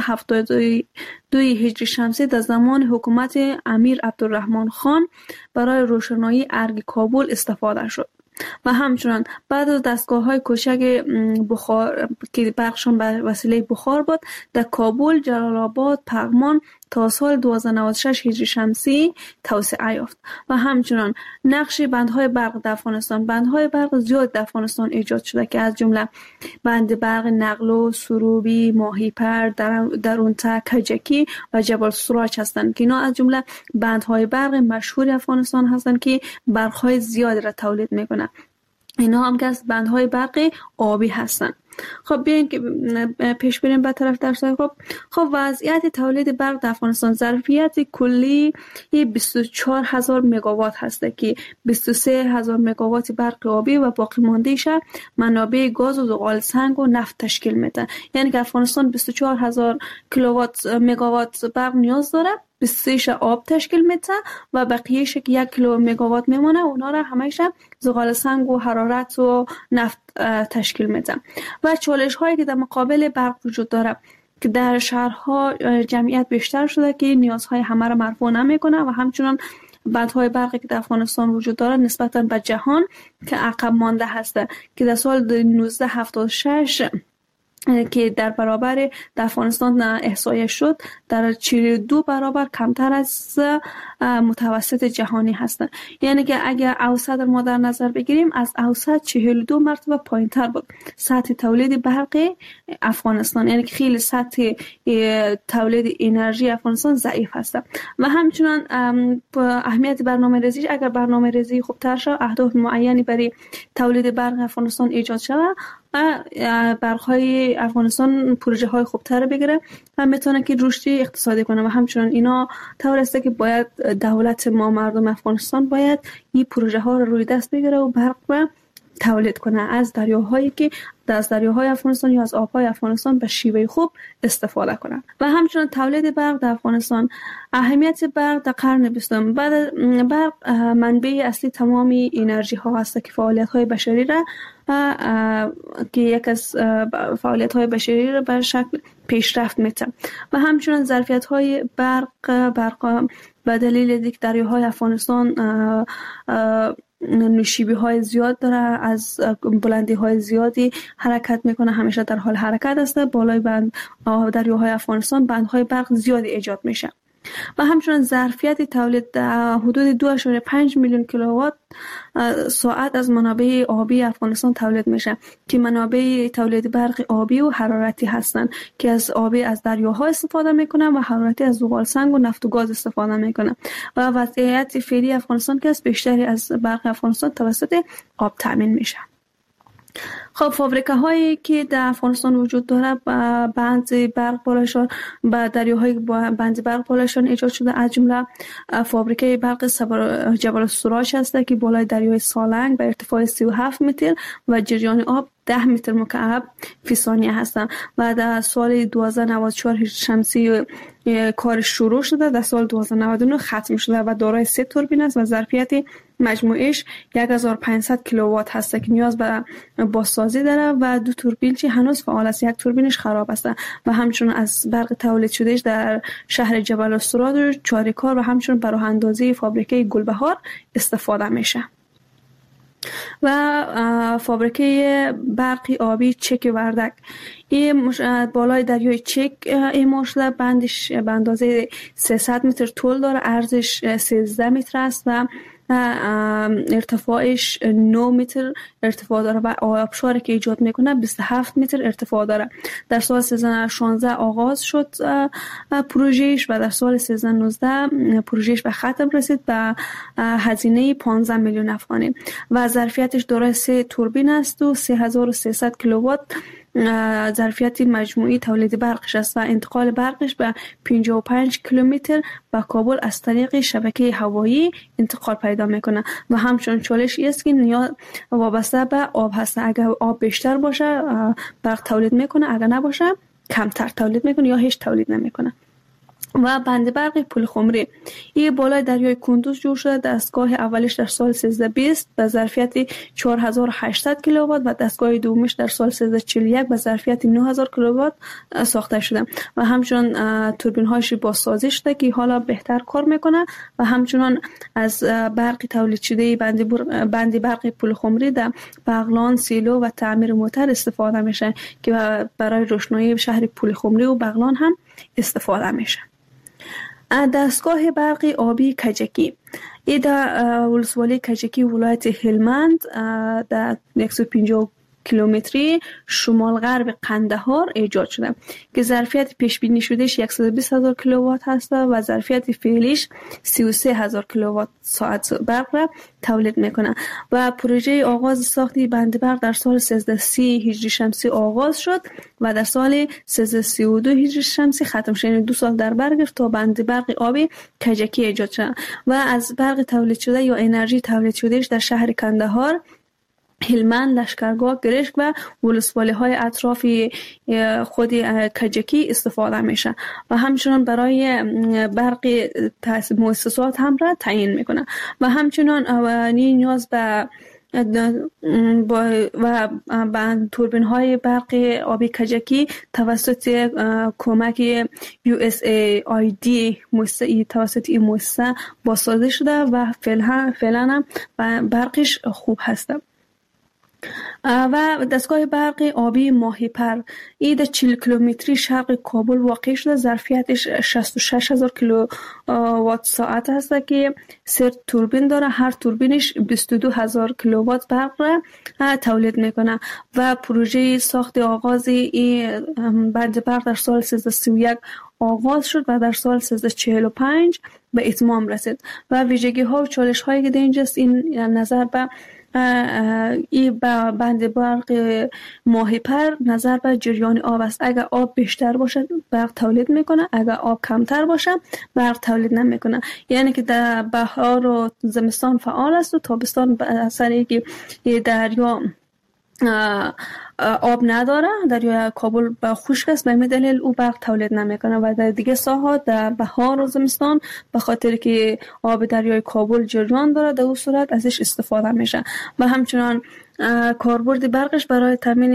1272 هجری شمسی در زمان حکومت امیر عبدالرحمن خان برای روشنایی ارگ کابل استفاده شد و همچنان بعد از دستگاه‌های کوچک بخار که برقشان به وسیله بخار بود، در کابل، جلال آباد، پغمان تا سال 1296 هجری شمسی توسعه یافت و همچنان نقش بندهای برق در افغانستان. بندهای برق زیاد در افغانستان ایجاد شده که از جمله بند برق نقلو، سروبی، ماهیپر، درونته، کجکی و جبل سراج هستند که اینا از جمله بندهای برق مشهور افغانستان هستند که برقهای زیاد را تولید میکنند. اینا هم که از بندهای برق آبی هستند. خب بیاین که پیش بریم به طرف درس. خب وضعیت تولید برق در افغانستان، ظرفیت کلی 24000 مگاوات هست که 23000 مگاوات برق آبی و باقی مانده‌اش منابع گاز و زغال سنگ و نفت تشکیل میده. یعنی که افغانستان 24000 کیلووات مگاوات برق نیاز داره، 23 آب تشکیل میده و بقیه‌اش که 1 کیلو مگاوات میمونه، اونا را همه‌اش زغال سنگ و حرارت و نفت تشکیل میده. و چالش هایی که در مقابل برق وجود داره که در شهرها جمعیت بیشتر شده که نیازهای همه را مرفوع نمیکنه و همچنان بندهای برقی که در افغانستان وجود داره نسبتاً به جهان که عقب مانده هسته که در سال 1976 که در برابر در افغانستان احصایه شد، در 42 برابر کمتر از متوسط جهانی هستند. یعنی که اگر اوسط ما در نظر بگیریم، از اوسط 42 مرتبه پایینتر بود سطح تولید برق افغانستان. یعنی که خیلی سطح تولید انرژی افغانستان ضعیف هست و همچنان اهمیت برنامه‌ریزی، اگر برنامه‌ریزی خوبتر شد، اهداف معینی برای تولید برق افغانستان ایجاد شود و برق‌های افغانستان پروژه های خوبتر بگیره و میتونه که رشد اقتصادی کنه و همچنان اینا طور است که باید دولت ما، مردم افغانستان باید این پروژه ها رو روی دست بگیره و برق و تولید کنه از دریاهایی که از دریاهای افغانستان یا از آبهای افغانستان به شیوه خوب استفاده کنند. و همچنین تولید برق در افغانستان. اهمیت برق در قرن 20. برق منبع اصلی تمام انرژی ها است که فعالیت های بشری را که یک از فعالیت های بشری را به شکل پیشرفت میده و همچنین ظرفیت های برق به دلیل دیگر دریاهای افغانستان نوشیبی های زیاد داره، از بلندی های زیادی حرکت میکنه، همیشه در حال حرکت است. بالای بند دریاهای افغانستان بندهای برق زیادی ایجاد میشه و همچنین ظرفیت تولید حدود 2.5 میلیون کیلووات ساعت از منابع آبی افغانستان تولید میشه که منابع تولید برق آبی و حرارتی هستند که از آبی از دریاها استفاده میکنن و حرارتی از زغال سنگ و نفت و گاز استفاده میکنن و وضعیت فعلی افغانستان که از بیشتری از برق افغانستان توسط آب تامین میشه. خب فابریکه هایی که در افغانستان وجود داره بند برق بالایشان به دریاهای بند برق بالایشان ایجاد شده، از جمله فابریکه برق جبل السراج است که بالای دریای سالنگ به ارتفاع 37 متر و جریان آب 10 متر مکعب فی ثانیه هستند و در سال 1294 هجری شمسی کار شروع شده، در سال 1299 ختم شده و دارای 3 توربین است و ظرفیت مجموعش 1500 کیلووات هست که نیاز به بازسازی داره و 2 توربین چی هنوز فعال است، 1 توربینش خراب است و همچنین از برق تولید شدهش در شهر جبل السراج و چاریکار و همچنین برای اندازی فابریکه گلبهار استفاده میشه. و فابریکه برقی آبی چک وردک این بالای دریای چک اعمار شده، بندش به اندازه 300 متر طول داره، عرضش 13 متر است و ارتفاعش 9 متر ارتفاع داره و آبشاری که ایجاد میکنه 27 متر ارتفاع داره. در سال 1316 آغاز شد پروژهش و در سال 1319 پروژهش به ختم رسید به هزینه 15 میلیون افغانی و ظرفیتش دارای 3 توربین است و 3300 کیلووات ظرفیت مجموعی تولید برقش است و انتقال برقش به 55 کیلومتر به کابل از طریق شبکه هوایی انتقال پیدا میکنه و همچنین چالش است که نیاز وابسته به آب هست. اگر آب بیشتر باشه برق تولید میکنه، اگر نباشه کمتر تولید میکنه یا هیچ تولید نمیکنه. و بند برق پل خمری این بالای دریای کندوز جور شده، دستگاه اولش در سال 1320 به ظرفیت 4800 کیلووات و دستگاه دومش در سال 1341 به ظرفیت 9000 کیلووات ساخته شده و همچنین توربین هاش بازسازی شده که حالا بهتر کار میکنه و همچنین از برق تولید شده بند برق پل خمری در بغلان، سیلو و تعمیر موتر استفاده میشه که برای روشنایی شهر پل خمری و بغلان هم استفاده میشه. دستگاه برقی آبی کجکی ای در ولسوالی کجکی ولایت هلمند در 150 کیلومتری شمال غرب قندهار ایجاد شده که ظرفیت پیش بینی شدهش 120,000 کیلووات هست و ظرفیت فعلیش 33,000 کیلووات ساعت برق را تولید میکنه و پروژه آغاز ساخت بند برق در سال 1330 هجری شمسی آغاز شد و در سال 1332 هجری شمسی ختم شد، یعنی 2 سال در بر گرفت تا بند برق آبی کجکی ایجاد شد و از برق تولید شده یا انرژی تولید شدهش در شهر قندهار، هلمند، لشکرگاه، گرشک و ولسوالی های اطراف خود کجکی استفاده میشه و همچنان برای برق مؤسسات هم را تعیین میکنه و همچنان نیاز به و توربین های برق آبی کجکی توسط کمک USAID توسط این مؤسسه بازسازی شده و فعلا هم برقش خوب هست. و دستگاه برق آبی ماهیپر این در 40 کیلومتری شرق کابل واقع شده، ظرفیتش 66,000 کیلووات ساعت هست که 3 توربین داره، هر توربینش 22,000 کیلووات برق را تولید میکنه و پروژه ساخت آغاز این بند برق در سال 1331 آغاز شد و در سال 1345 به اتمام رسید و ویژگی ها و چالش هایی که در اینجاست این نظر به این بند برق ماهیپر نظر به جریان آب است. اگر آب بیشتر باشه برق تولید میکنه، اگر آب کمتر باشه برق تولید نمیکنه. یعنی که در بهار و زمستان فعال است و تابستان به اثر اینکه دریا آب نداره، دریای کابل با خشک است، به این دلیل او برق تولید نمیکنه و در دیگه ساحات در بهار و زمستان به خاطر که آب دریای کابل جریان داره در اون صورت ازش استفاده میشه. و همچنان کاربرد برقش برای تامین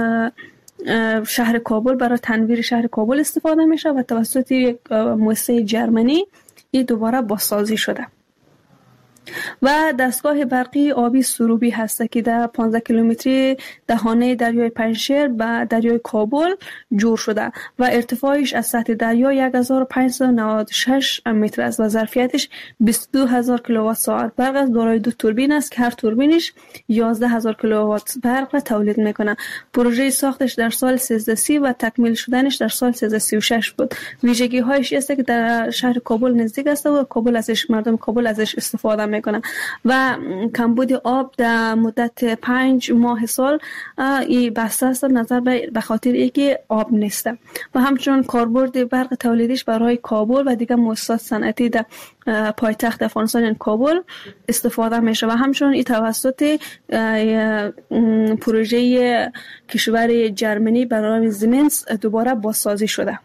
شهر کابل، برای تنویر شهر کابل استفاده میشه و توسط یک مؤسسه جرمنی این دوباره بازسازی شده. و دستگاه برقی آبی سروبی هست که در 15 کیلومتری دهانه دریای پنجشیر به دریای کابل جور شده و ارتفاعش از سطح دریا 1596 متر است و ظرفیتش 22000 کیلووات ساعت برق است. دارای 2 توربین است که هر توربینش 11000 کیلووات برق را تولید میکنه. پروژه ساختش در سال 1330 و تکمیل شدنش در سال 1336 بود. ویژگی هایش است که در شهر کابل نزدیک است و مردم کابل ازش استفاده میکنه و کمبود آب در مدت 5 ماه سال این بسته است نظر به خاطر اینکه آب نیست. و همچنان کاربرد برق تولیدش برای کابل و دیگر مؤسسات صنعتی در پایتخت افغانستان کابل استفاده میشه و همچنان این توسط پروژه کشور جرمنی برای زمینس دوباره بازسازی شده.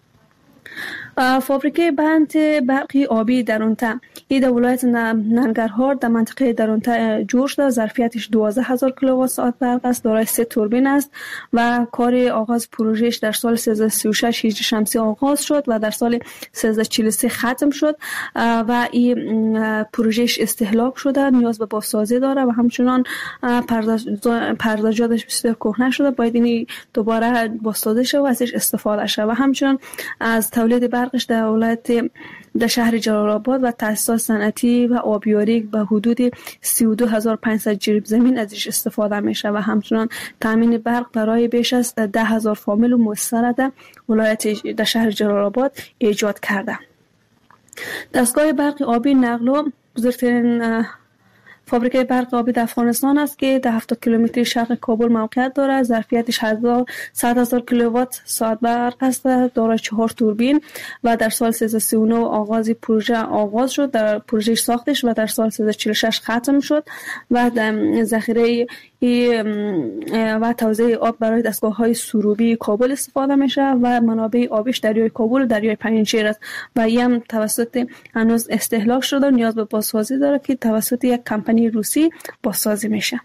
فابریکه بند برقی آبی درونتا این در ولایت ننگرهار در منطقه درونتا جور شده. ظرفیتش 12000 کیلووات ساعت برق است. دارای 3 توربین است و کار آغاز پروژهش در سال 1336 هجری شمسی آغاز شد و در سال 1343 ختم شد و این پروژهش استهلاک شده، نیاز به بازسازی داره و همچنان پردازجاتش بسیار کهنه شده، باید این دوباره بازسازی شه و ازش استفاده شه. و همچنان از تولید برقش در ولایت در شهر جلال آباد و تأسیسات صنعتی و آبیاری به حدود 32500 جریب زمین ازش استفاده میشه و همچنان تامین برق برای بیش از 10000 فامیل و مؤسسه در ولایت در شهر جلال آباد ایجاد کرده. دستگاه برق آبی نقلو بزرگترین فابریکه برق آبی در افغانستان است که در 70 کیلومتری شرق کابل موقعیت دارد. ظرفیتش 100,000 کیلووات ساعت برق است. دارای 4 توربین و در سال 1339 آغاز پروژه آغاز شد، در پروژه ساختش و در سال 1346 ختم شد و در ذخیره و توزیع آب برای دستگاه‌های سروبی کابل استفاده میشه و منابع آبیش دریای کابل و دریای پنجشیر است و هم توسط هنوز استهلاک شده، نیاز به بازسازی داره که توسط یک کمپانی روسی بازسازی میشه.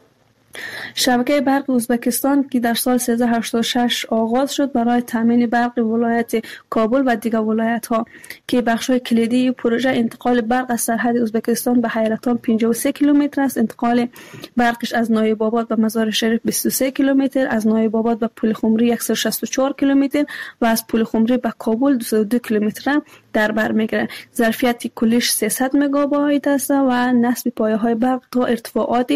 شبکه برق ازبکستان که در سال 1386 آغاز شد برای تامین برق ولایت کابل و دیگر ولایت ها که بخش‌های کلیدی پروژه انتقال برق از سرحد ازبکستان به حیرتان 53 کیلومتر است. انتقال برقش از نایب آباد به مزار شریف 23 کیلومتر، از نایب آباد به پل خمری 164 کیلومتر و از پل خمری به کابل 202 کیلومتر در بر میگیره. ظرفیت کلیش 300 مگابایت است و نصب پایه‌های برق تا ارتفاعات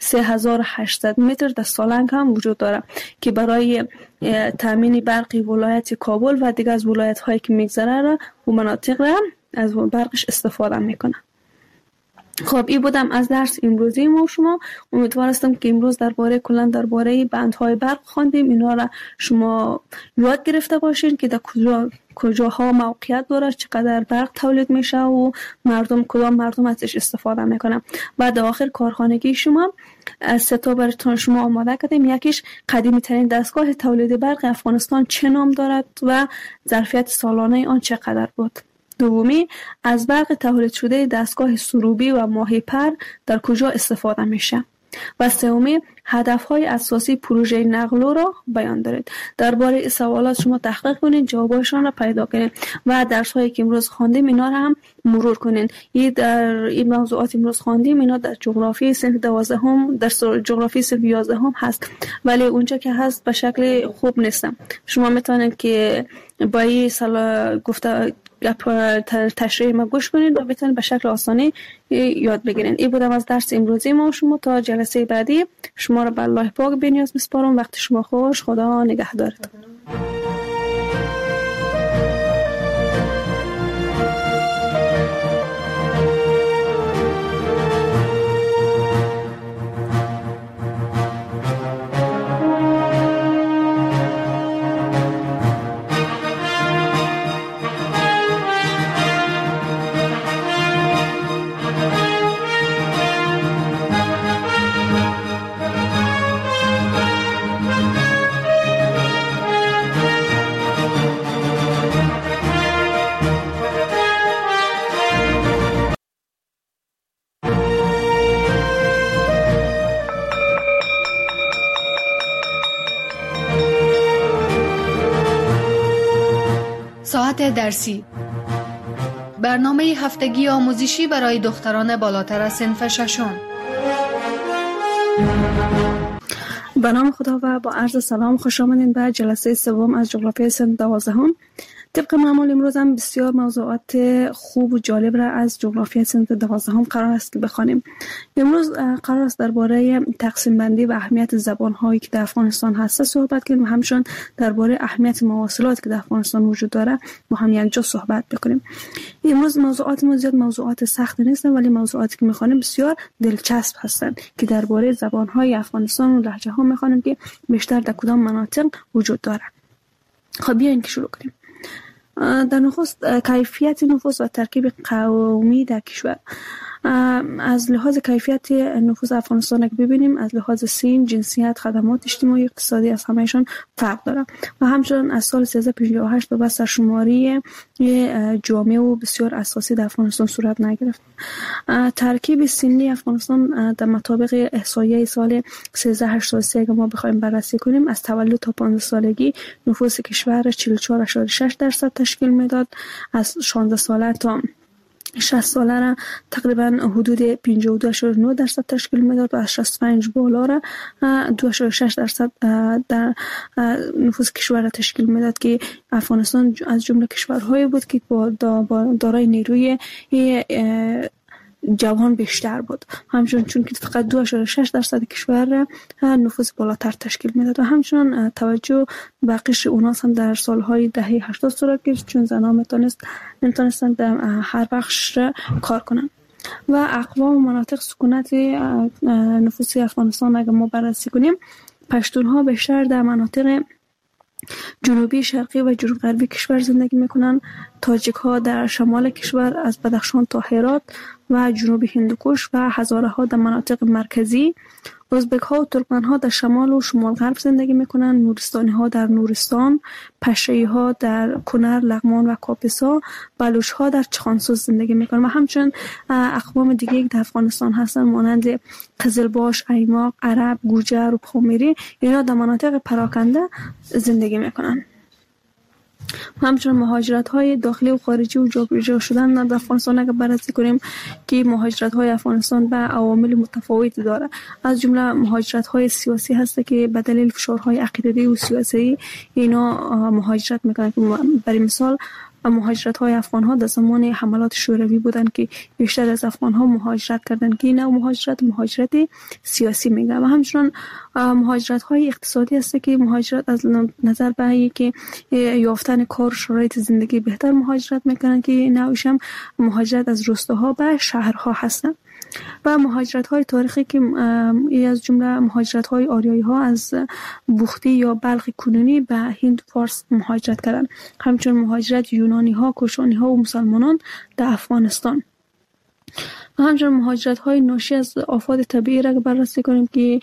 3800 متر در سالنگ هم وجود داره که برای تامین برقی ولایت کابل و دیگر از ولایت‌هایی که میگذره را و مناطق را از برقش استفاده میکنه. خب این بودم از درس امروزی ما شما. امیدوارم که امروز درباره بندهای برق خواندیم، اینا را شما یاد گرفته باشین که در کجاها موقعیت داره، چقدر برق تولید میشه و کدام مردم ازش استفاده میکنن. و در آخر کارخانگی شما از 3 تا براتون شما آماده کردیم. یکیش قدیمی ترین دستگاه تولید برق افغانستان چه نام دارد و ظرفیت سالانه آن چقدر بود. دومی از برق تولید شده دستگاه سروبی و ماهیپر در کجا استفاده میشه. و سومی هدفهای اساسی پروژه نقلو را بیان دارید. درباره این سوالات شما تحقیق کنید، جوابشان را پیدا کنید و درس‌هایی که امروز خواندیم اینا را هم مرور کنید. این موضوعات امروز خواندیم اینا در جغرافی صنف 12 هم، در جغرافی صنف 11 هم هست، ولی اونجا که هست به شکل خوب نیستم. شما میتونید که با این گفته تشریح ما گوش کنید و بتونید به شکل آسانی یاد بگیرید. این بودم از درس امروزی ما شما. تا جلسه بعدی شما را به الله پاک بی‌نیاز میسپارم. وقت شما خوش. خدا نگهدارت. ساعت درسی، برنامه هفتگی آموزشی برای دختران بالاتر از صنف ششم. به نام خدا و با عرض سلام، خوش آمدین به جلسه سوم از جغرافیای صنف 12. طبق معمول امروز هم بسیار موضوعات خوب و جالب را از جغرافیای صنف 12 قرار است که بخوانیم. امروز قرار است درباره تقسیم بندی و اهمیت زبان هایی که در افغانستان هست صحبت کنیم و همچنین درباره اهمیت مواصلات که در افغانستان وجود داره با هم یکجا صحبت بکنیم. امروز موضوعات ما زیاد موضوعات سخت نیستن، ولی موضوعاتی که میخوانیم بسیار دلچسب هستند که درباره زبان های افغانستان و لهجه ها میخوانیم که بیشتر در کدام مناطق وجود داره. خب بیاین که شروع کنیم. در نخست کیفیت نفوس و ترکیب قومی در کشور. از لحاظ کیفیت نفوس افغانستان که ببینیم، از لحاظ سن، جنسیت، خدمات اجتماعی اقتصادی از همهشان فرق داره و همچنین از سال 1358 به بعد سرشماری جامع و بسیار اساسی در افغانستان صورت نگرفت. ترکیب سنی افغانستان در مطابق احصایه سال 1383 که ما بخوایم بررسی کنیم، از تولد تا 15 سالگی نفوس کشور 44.6% تشکیل میداد. از 16 ساله تا 60 ساله را تقریبا حدود 52.9% تشکیل میداد و از 65 بالا را 2.6% در نفوس کشور را تشکیل میداد که افغانستان از جمله کشورهایی بود که با دارای نیروی جوان بیشتر بود. همچنین چون که فقط 2.6% کشور نفوس بالاتر تشکیل میداد و همچنین توجه به قشر اوناس هم در سالهای دهه 80 صورت گرفت، چون زنان میتونستن در هر بخش کار کنن. و اقوام و مناطق سکونت نفوسی افغانستان اگر ما بررسی کنیم، پشتونها بیشتر در مناطق جنوبی، شرقی و جنوب غربی کشور زندگی میکنن. تاجیک ها در شمال کشور از بدخشان تا هرات و جنوب هندوکش و هزاره ها در مناطق مرکزی. ازبک ها و ترکمن ها در شمال و شمال غرب زندگی میکنن. نورستانی ها در نورستان، پشه‌ای ها در کنر، لغمان و کاپیسا، بلوچ ها در چخانسوز زندگی میکنن و همچنین اقوام دیگه که در افغانستان هستن مانند قزلباش، ایماق، عرب، گوجر و پامیری، اینا در مناطق پراکنده زندگی میکنن. همچنین مهاجرت های داخلی و خارجی و جابجا شدن در افغانستان اگر بررسی کنیم که مهاجرت های افغانستان به عوامل متفاوتی داره. از جمله مهاجرت های سیاسی هست که به دلیل فشارهای عقیدتی و سیاسی اینا مهاجرت میکنن. برای مثال مهاجرت های افغان ها در زمان حملات شوروی بودن که بیشتر از افغان ها مهاجرت کردن که این مهاجرت سیاسی میگن. و همچنین مهاجرت های اقتصادی هست که مهاجرت از نظر به اینکه یافتن کار، شرایط زندگی بهتر مهاجرت میکنن که نوعش هم مهاجرت از روستاها به شهرها هستن. و مهاجرت های تاریخی که از جمله مهاجرت های آریایی ها از بوختی یا بلخ کنونی به هند و فارس مهاجرت کردن. همچنین مهاجرت یونانی ها، کوشانی ها و مسلمانان در افغانستان. و همچنین مهاجرت های ناشی از آفات طبیعی را بررسی کنیم که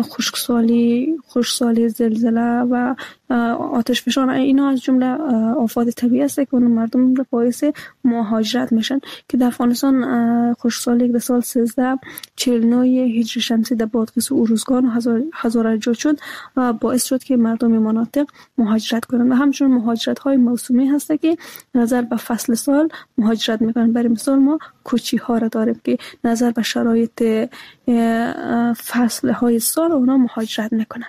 خشکسالی، زلزله و آتش فشان، اینا از جمله آفات طبیعی است که اون مردم را باعث مهاجرت میشن که در افغانستان خشکسالی در سال 1349 هجری شمسی در بادغیس و اروزگان و هزارجات شد و باعث شد که مردم مناطق مهاجرت کنند. و همچنین مهاجرت های موسمی هست که نظر به فصل سال مهاجرت میکنن. برای مثال ما کوچی ها را داریم که نظر به شرایط فصل های سال اونا مهاجرت میکنن.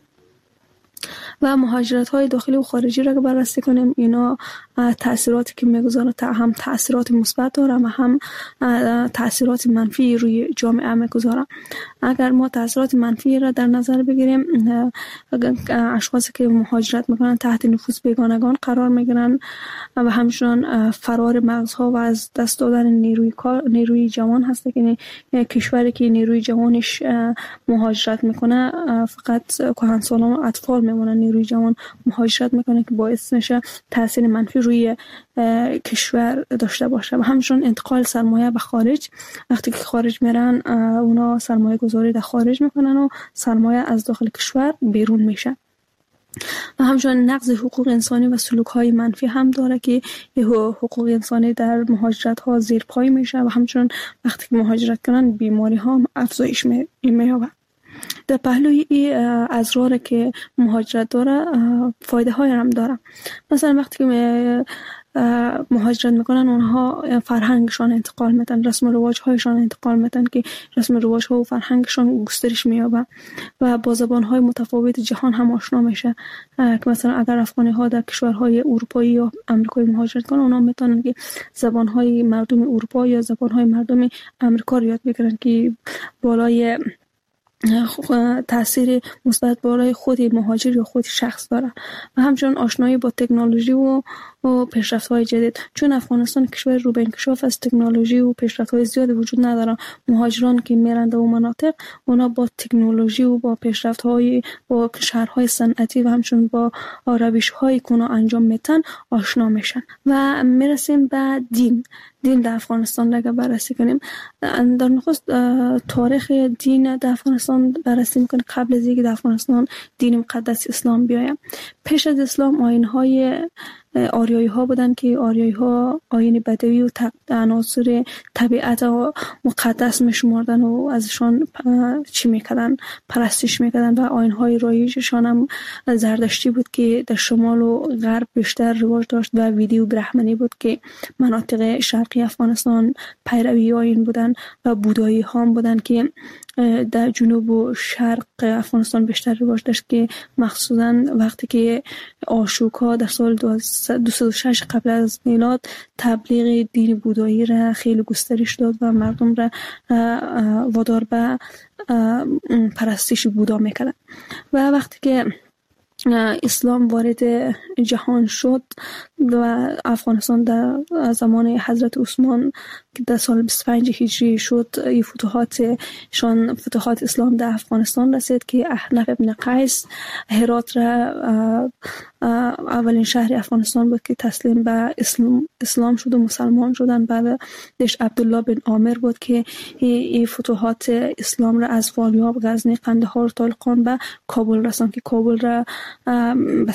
و مهاجرت های داخلی و خارجی را که بررسی کنیم، اینا تأثیراتی که میگذارن هم تأثیرات مثبت داره و هم تأثیرات منفی روی جامعه میگذارن. اگر ما تأثیرات منفی را در نظر بگیریم، اشخاصی که مهاجرت میکنن تحت نفوذ بیگانگان قرار میگیرن و همچنین فرار مغزها و از دست دادن نیروی جوان هست که کشوری که نیروی جوانش مهاجرت میکنه فقط کهنسالان و اطفال میمونن. نیروی جوان مهاجرت میکنه که باعث میشه تاثیر منفی روی کشور داشته باشه. و همچنین انتقال سرمایه به خارج، وقتی که خارج میرن اونا سرمایه گذاری در خارج میکنن و سرمایه از داخل کشور بیرون میشه. و همچنین نقض حقوق انسانی و سلوک های منفی هم داره که حقوق انسانی در مهاجرت ها زیر پای میشه و همچنین وقتی که مهاجرت کنن بیماری ها افزایش مییابه. در پهلوی ازرار که مهاجرت داره فایده های هم داره. مثلا وقتی که مهاجرت میکنن اونها فرهنگشان انتقال میدن، رسم و رواج هایشان انتقال میدن که رسم و رواج ها و فرهنگشان گسترش مییابه و با زبان های متفاوت جهان هم آشنا میشه. که مثلا اگر افغانی ها در کشورهای اروپایی یا امریکایی مهاجرت کنن، اونها میتونن که زبان های مردم اروپا یا زبان های مردم امریکا رو یاد بگیرن که بالای تاثیر مثبت بالای خود مهاجر یا خود شخص داره. و همچنین آشنایی با تکنولوژی و پیشرفت‌های جدید، چون افغانستان کشور رو به انکشاف از تکنولوژی و پیشرفت‌های زیادی وجود نداره. مهاجران که میرن در اون مناطق اونا با تکنولوژی و با پیشرفت‌های با شهرهای صنعتی و همچنین با روش‌هایی که اونا انجام میدن آشنا میشن. و میرسیم به دین در افغانستان اگر بررسی کنیم، در نخست تاریخ دین در افغانستان بررسی میکنه. قبل از اینکه در افغانستان دین مقدس اسلام بیاید، پیش از اسلام آیین‌های آریایی ها بودن که آریایی ها آیین بدوی و عناصر طبیعت مقدس میشمردن و ازشان چی میکردن؟ پرستش میکردن. و آیین های رایجشان هم زردشتی بود که در شمال و غرب بیشتر رواج داشت و ویدی و برهمنی بود که مناطق شرقی افغانستان پیروی آیین بودن. و بودایی ها هم بودن که در جنوب و شرق افغانستان بیشتر رواج داشت که مخصوصا وقتی که آشوکا در سال 206 قبل از میلاد تبلیغ دین بودایی را خیلی گسترش داد و مردم را وادار به پرستش بودا میکردن. و وقتی که اسلام وارد جهان شد و افغانستان در زمان حضرت عثمان که در سال 25 هجری شد، این فتوحات اسلام در افغانستان رسید که احنف ابن قیس هرات را اولین شهر افغانستان بود که تسلیم به اسلام شد و مسلمان شدن. بعدش عبدالله بن عامر بود که این فتوحات اسلام را از فالیاب، غزنی، قندهار، طالقان به کابل رساند که کابل را به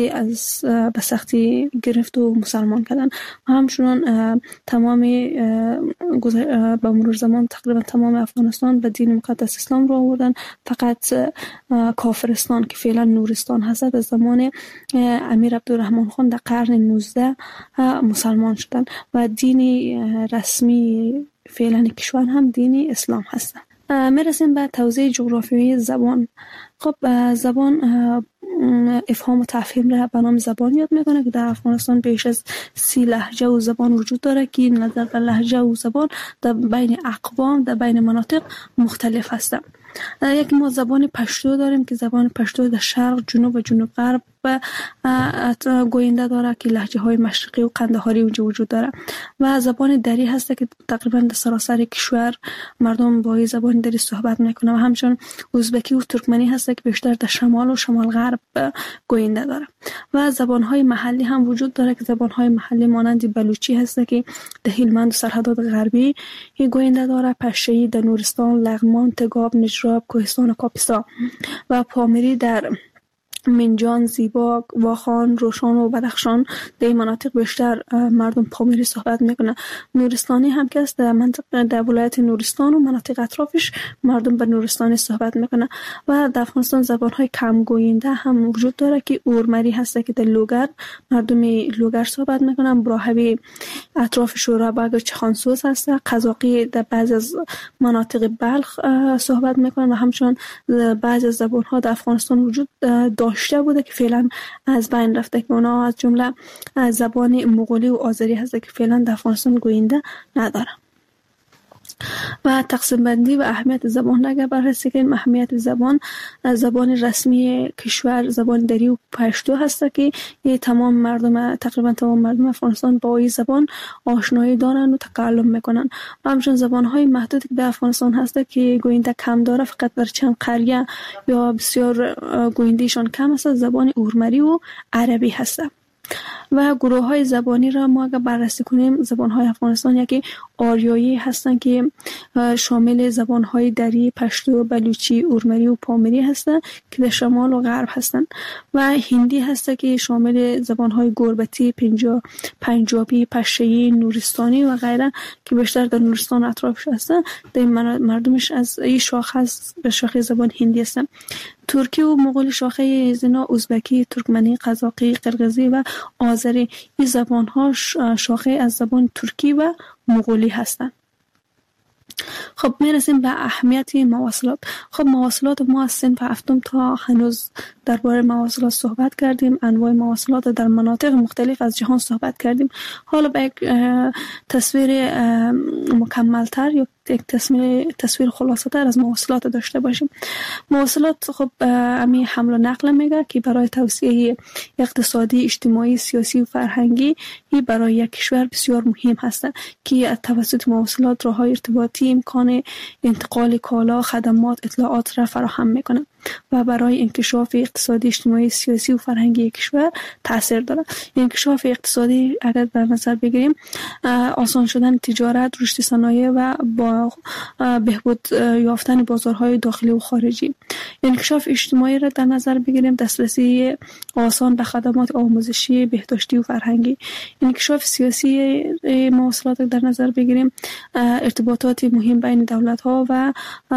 سختی گرفت و مسلمان کردن. همچنان تمام با مرور زمان تقریبا تمام افغانستان به دین مقدس اسلام را آوردن. فقط کافرستان که فعلا نورستان هست از زمان امیر عبدالرحمن خان در قرن 19 مسلمان شدن و دین رسمی فعلا کشور هم دین اسلام هست. میرسیم به توضیح جغرافیایی زبان. خب زبان افهام و تفهیم را به نام زبان یاد میکنه که در افغانستان بیش از 30 لهجه و زبان وجود داره که نظر به لهجه و زبان در بین اقوام در بین مناطق مختلف هستند. یکی ما زبان پشتو داریم که زبان پشتو در شرق، جنوب و جنوب غرب گوینده داره که لهجه های مشرقی و قندهاری اونجا وجود داره. و زبان دری هست که تقریبا در سراسر کشور مردم با این زبان دری صحبت میکنه. و همچنین ازبکی و ترکمنی هست که بیشتر در شمال و شمال غرب گوینده داره. و زبان های محلی هم وجود داره که زبان های محلی مانند بلوچی هست که در هلمند و سرحدات غربی گوینده داره، پشه‌ای در نورستان، لغمان، تگاب، نجراب، کوهستان و کاپیسا. و پامیری در منجان، زیبا، واخان، روشان و بدخشان در این مناطق بیشتر مردم پامیری صحبت میکنه. نورستانی هم که است در منطقه در ولایت نورستان و مناطق اطرافش مردم به نورستانی صحبت میکنه. و در افغانستان زبان‌های کم گوینده هم وجود داره که اورمری هست که در لوگر مردم لوگر صحبت میکنن، براهوی اطراف شورابگ و چخانسوز هست، قزاقی در بعضی از مناطق بلخ صحبت میکنن. و همچنین بعضی از زبان‌ها در افغانستان وجود داشته بوده که فعلا از بین رفته که اونا از جمله زبان مغولی و آذری هست که فعلا در افغانستان گوینده نداره. و تقسیم بندی و اهمیت زبان اگر بررسی کنیم، اهمیت زبان رسمی کشور زبان دری و پشتو هست که تقریبا تمام مردم افغانستان با این زبان آشنایی دارن و تکلم میکنن. و همچنین زبان‌های محدودی که در افغانستان هست که گوینده کم داره، فقط در چند قریه یا بسیار گویندهشان کم هست، زبان اورمری و عربی هست. و گروه های زبانی را ما اگر بررسی کنیم، زبان های افغانستان یکی آریایی هستند که شامل زبان های دری، پشتو، بلوچی، اورمری و پامری هستند که در شمال و غرب هستند و هندی هست که شامل زبان های گربتی، پنجابی، پشتویی، نورستانی و غیره که بیشتر در نورستان اطرافش هستند. در مردمش از این شاخه هست به شاخه زبان هندی هستند. ترکی و مغولی شاخه زنا، ازبکی، ترکمنی، قزاقی، قرقیزی و آذری، این زبان ها شاخه از زبان ترکی و مغولی هستند. خب میرسیم به اهمیت مواصلات. خب مواصلات ما از صنف هفتم تا هنوز درباره مواصلات صحبت کردیم، انواع مواصلات در مناطق مختلف از جهان صحبت کردیم. حالا به یک تصویر مکملتر یا یک تصویر خلاصه تر از مواصلات داشته باشیم. مواصلات خب امی حمل و نقل میگه که برای توسعه اقتصادی، اجتماعی، سیاسی و فرهنگی برای یک کشور بسیار مهم هستند که توسط مواصلات راههای ارتباطی امکان انتقال کالا، خدمات، اطلاعات را فراهم میکنه و برای انکشاف اقتصادی، اجتماعی، سیاسی و فرهنگی کشور تاثیر داره. انکشاف اقتصادی اگر در نظر بگیریم، آسان شدن تجارت، رشد صنایع و با بهبود یافتن بازارهای داخلی و خارجی. انکشاف اجتماعی را در نظر بگیریم، دسترسی آسان به خدمات آموزشی، بهداشتی و فرهنگی. انکشاف سیاسی مواصلات در نظر بگیریم، ارتباطات مهم بین دولت‌ها و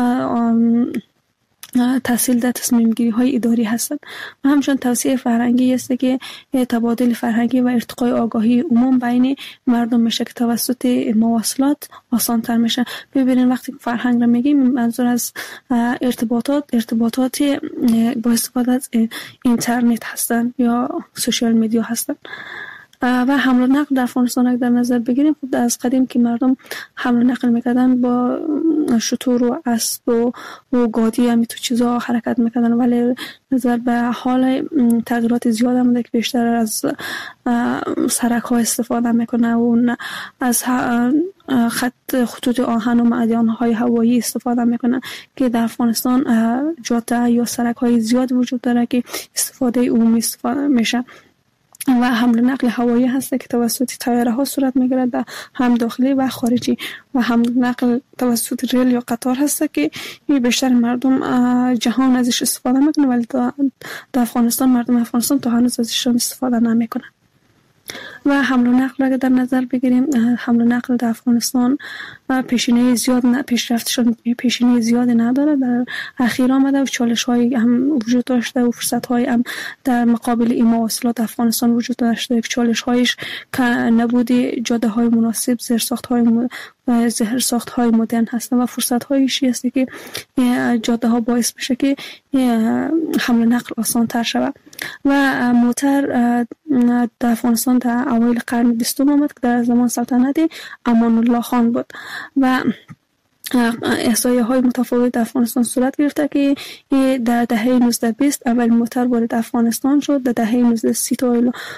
تحصیل در تصمیم گیری های اداری هستند و همچنین توسعه فرهنگی است که تبادل فرهنگی و ارتقای آگاهی عموم بین مردم میشه که توسط مواصلات آسان تر میشه. ببینید وقتی فرهنگ را میگیم منظور از ارتباطات با استفاده از اینترنت هستند یا سوشال میدیا هستند. و حمل و نقل در افغانستان در نظر بگیریم، خود از قدیم که مردم حمل و نقل میکردن با شتر و اسب و گادی هم تو چیزا حرکت میکردن، ولی نظر به حال تغییرات زیاد هم که بیشتر از سرک ها استفاده میکنه و از خطوط آهن و معدن های هوایی استفاده میکنه که در افغانستان جاده یا سرک های زیاد وجود داره که استفاده عمومی استفاده میشه و حمل نقل هوایی هست که توسط طیاره ها صورت میگیره، در هم داخلی و خارجی، و حمل نقل توسط ریل یا قطار هست که بیشتر مردم جهان ازش استفاده میکنه، ولی در افغانستان مردم افغانستان تا هنوز ازش استفاده نمیکنه. و حمل و نقل اگر در نظر بگیریم، حمل و نقل در افغانستان پیشینه زیاد پیشرفتشون پیشینه زیاد نداره. در اخیر آمده و چالش های هم وجود داشته و فرصت های هم در مقابل این مواصلات افغانستان وجود داشته. چالش هایش که نبودی جاده های مناسب، زیرساخت های مدرن هستن و فرصت هایش است که جاده ها باعث میشه که حمل و نقل آسان تر شود. و موتر در افغانستان در اوایل قرن 20 آمد که در زمان سلطنت امان الله خان بود و احصایه های متفاوت در افغانستان صورت گرفته که در دهه 1920 اول موتر وارد افغانستان شد. در دهه 1930 تا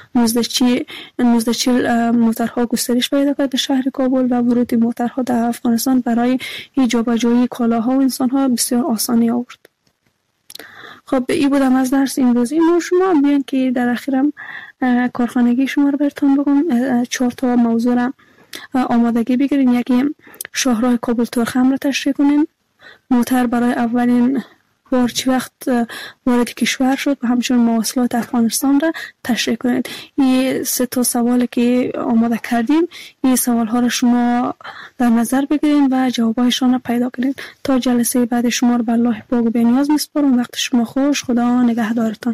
1940 موترها گسترش پیدا کرد به شهر کابل و ورود موترها در افغانستان برای جابجایی کالاها و انسانها بسیار آسانی آورد. خب این بودم از درس امروزی ما. شما بیان که در اخیرم کارخانگی شما رو براتون بگم. 4 تا موضوع را آمادگی بگیرین. یکی شاهراه کابل تورخم را تشریح کنین، موتر برای اولین بار چی وقت وارد کشور شد و همچنین مواصلات افغانستان را تشریح کنید. این 3 تا سوالی که آماده کردیم، این سوال ها را شما در نظر بگیرین و جوابایشان را پیدا کنید. تا جلسه بعد شما را به الله پاک و بی‌نیاز میسپارم. وقت شما خوش. خدا نگهدارتان.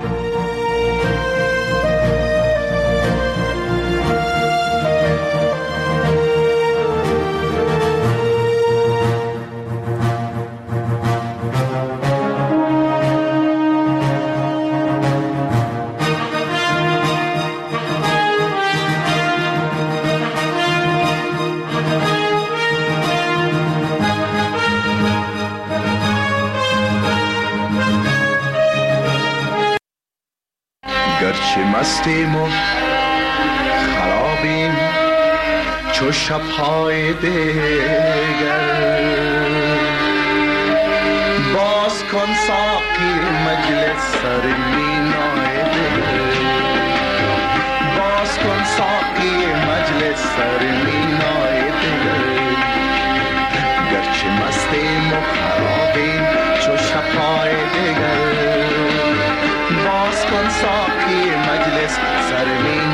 گرچه مستیم و خرابیم چو شب‌های دیگر، باز کن ساقی مجلس سر مینای دل، سر می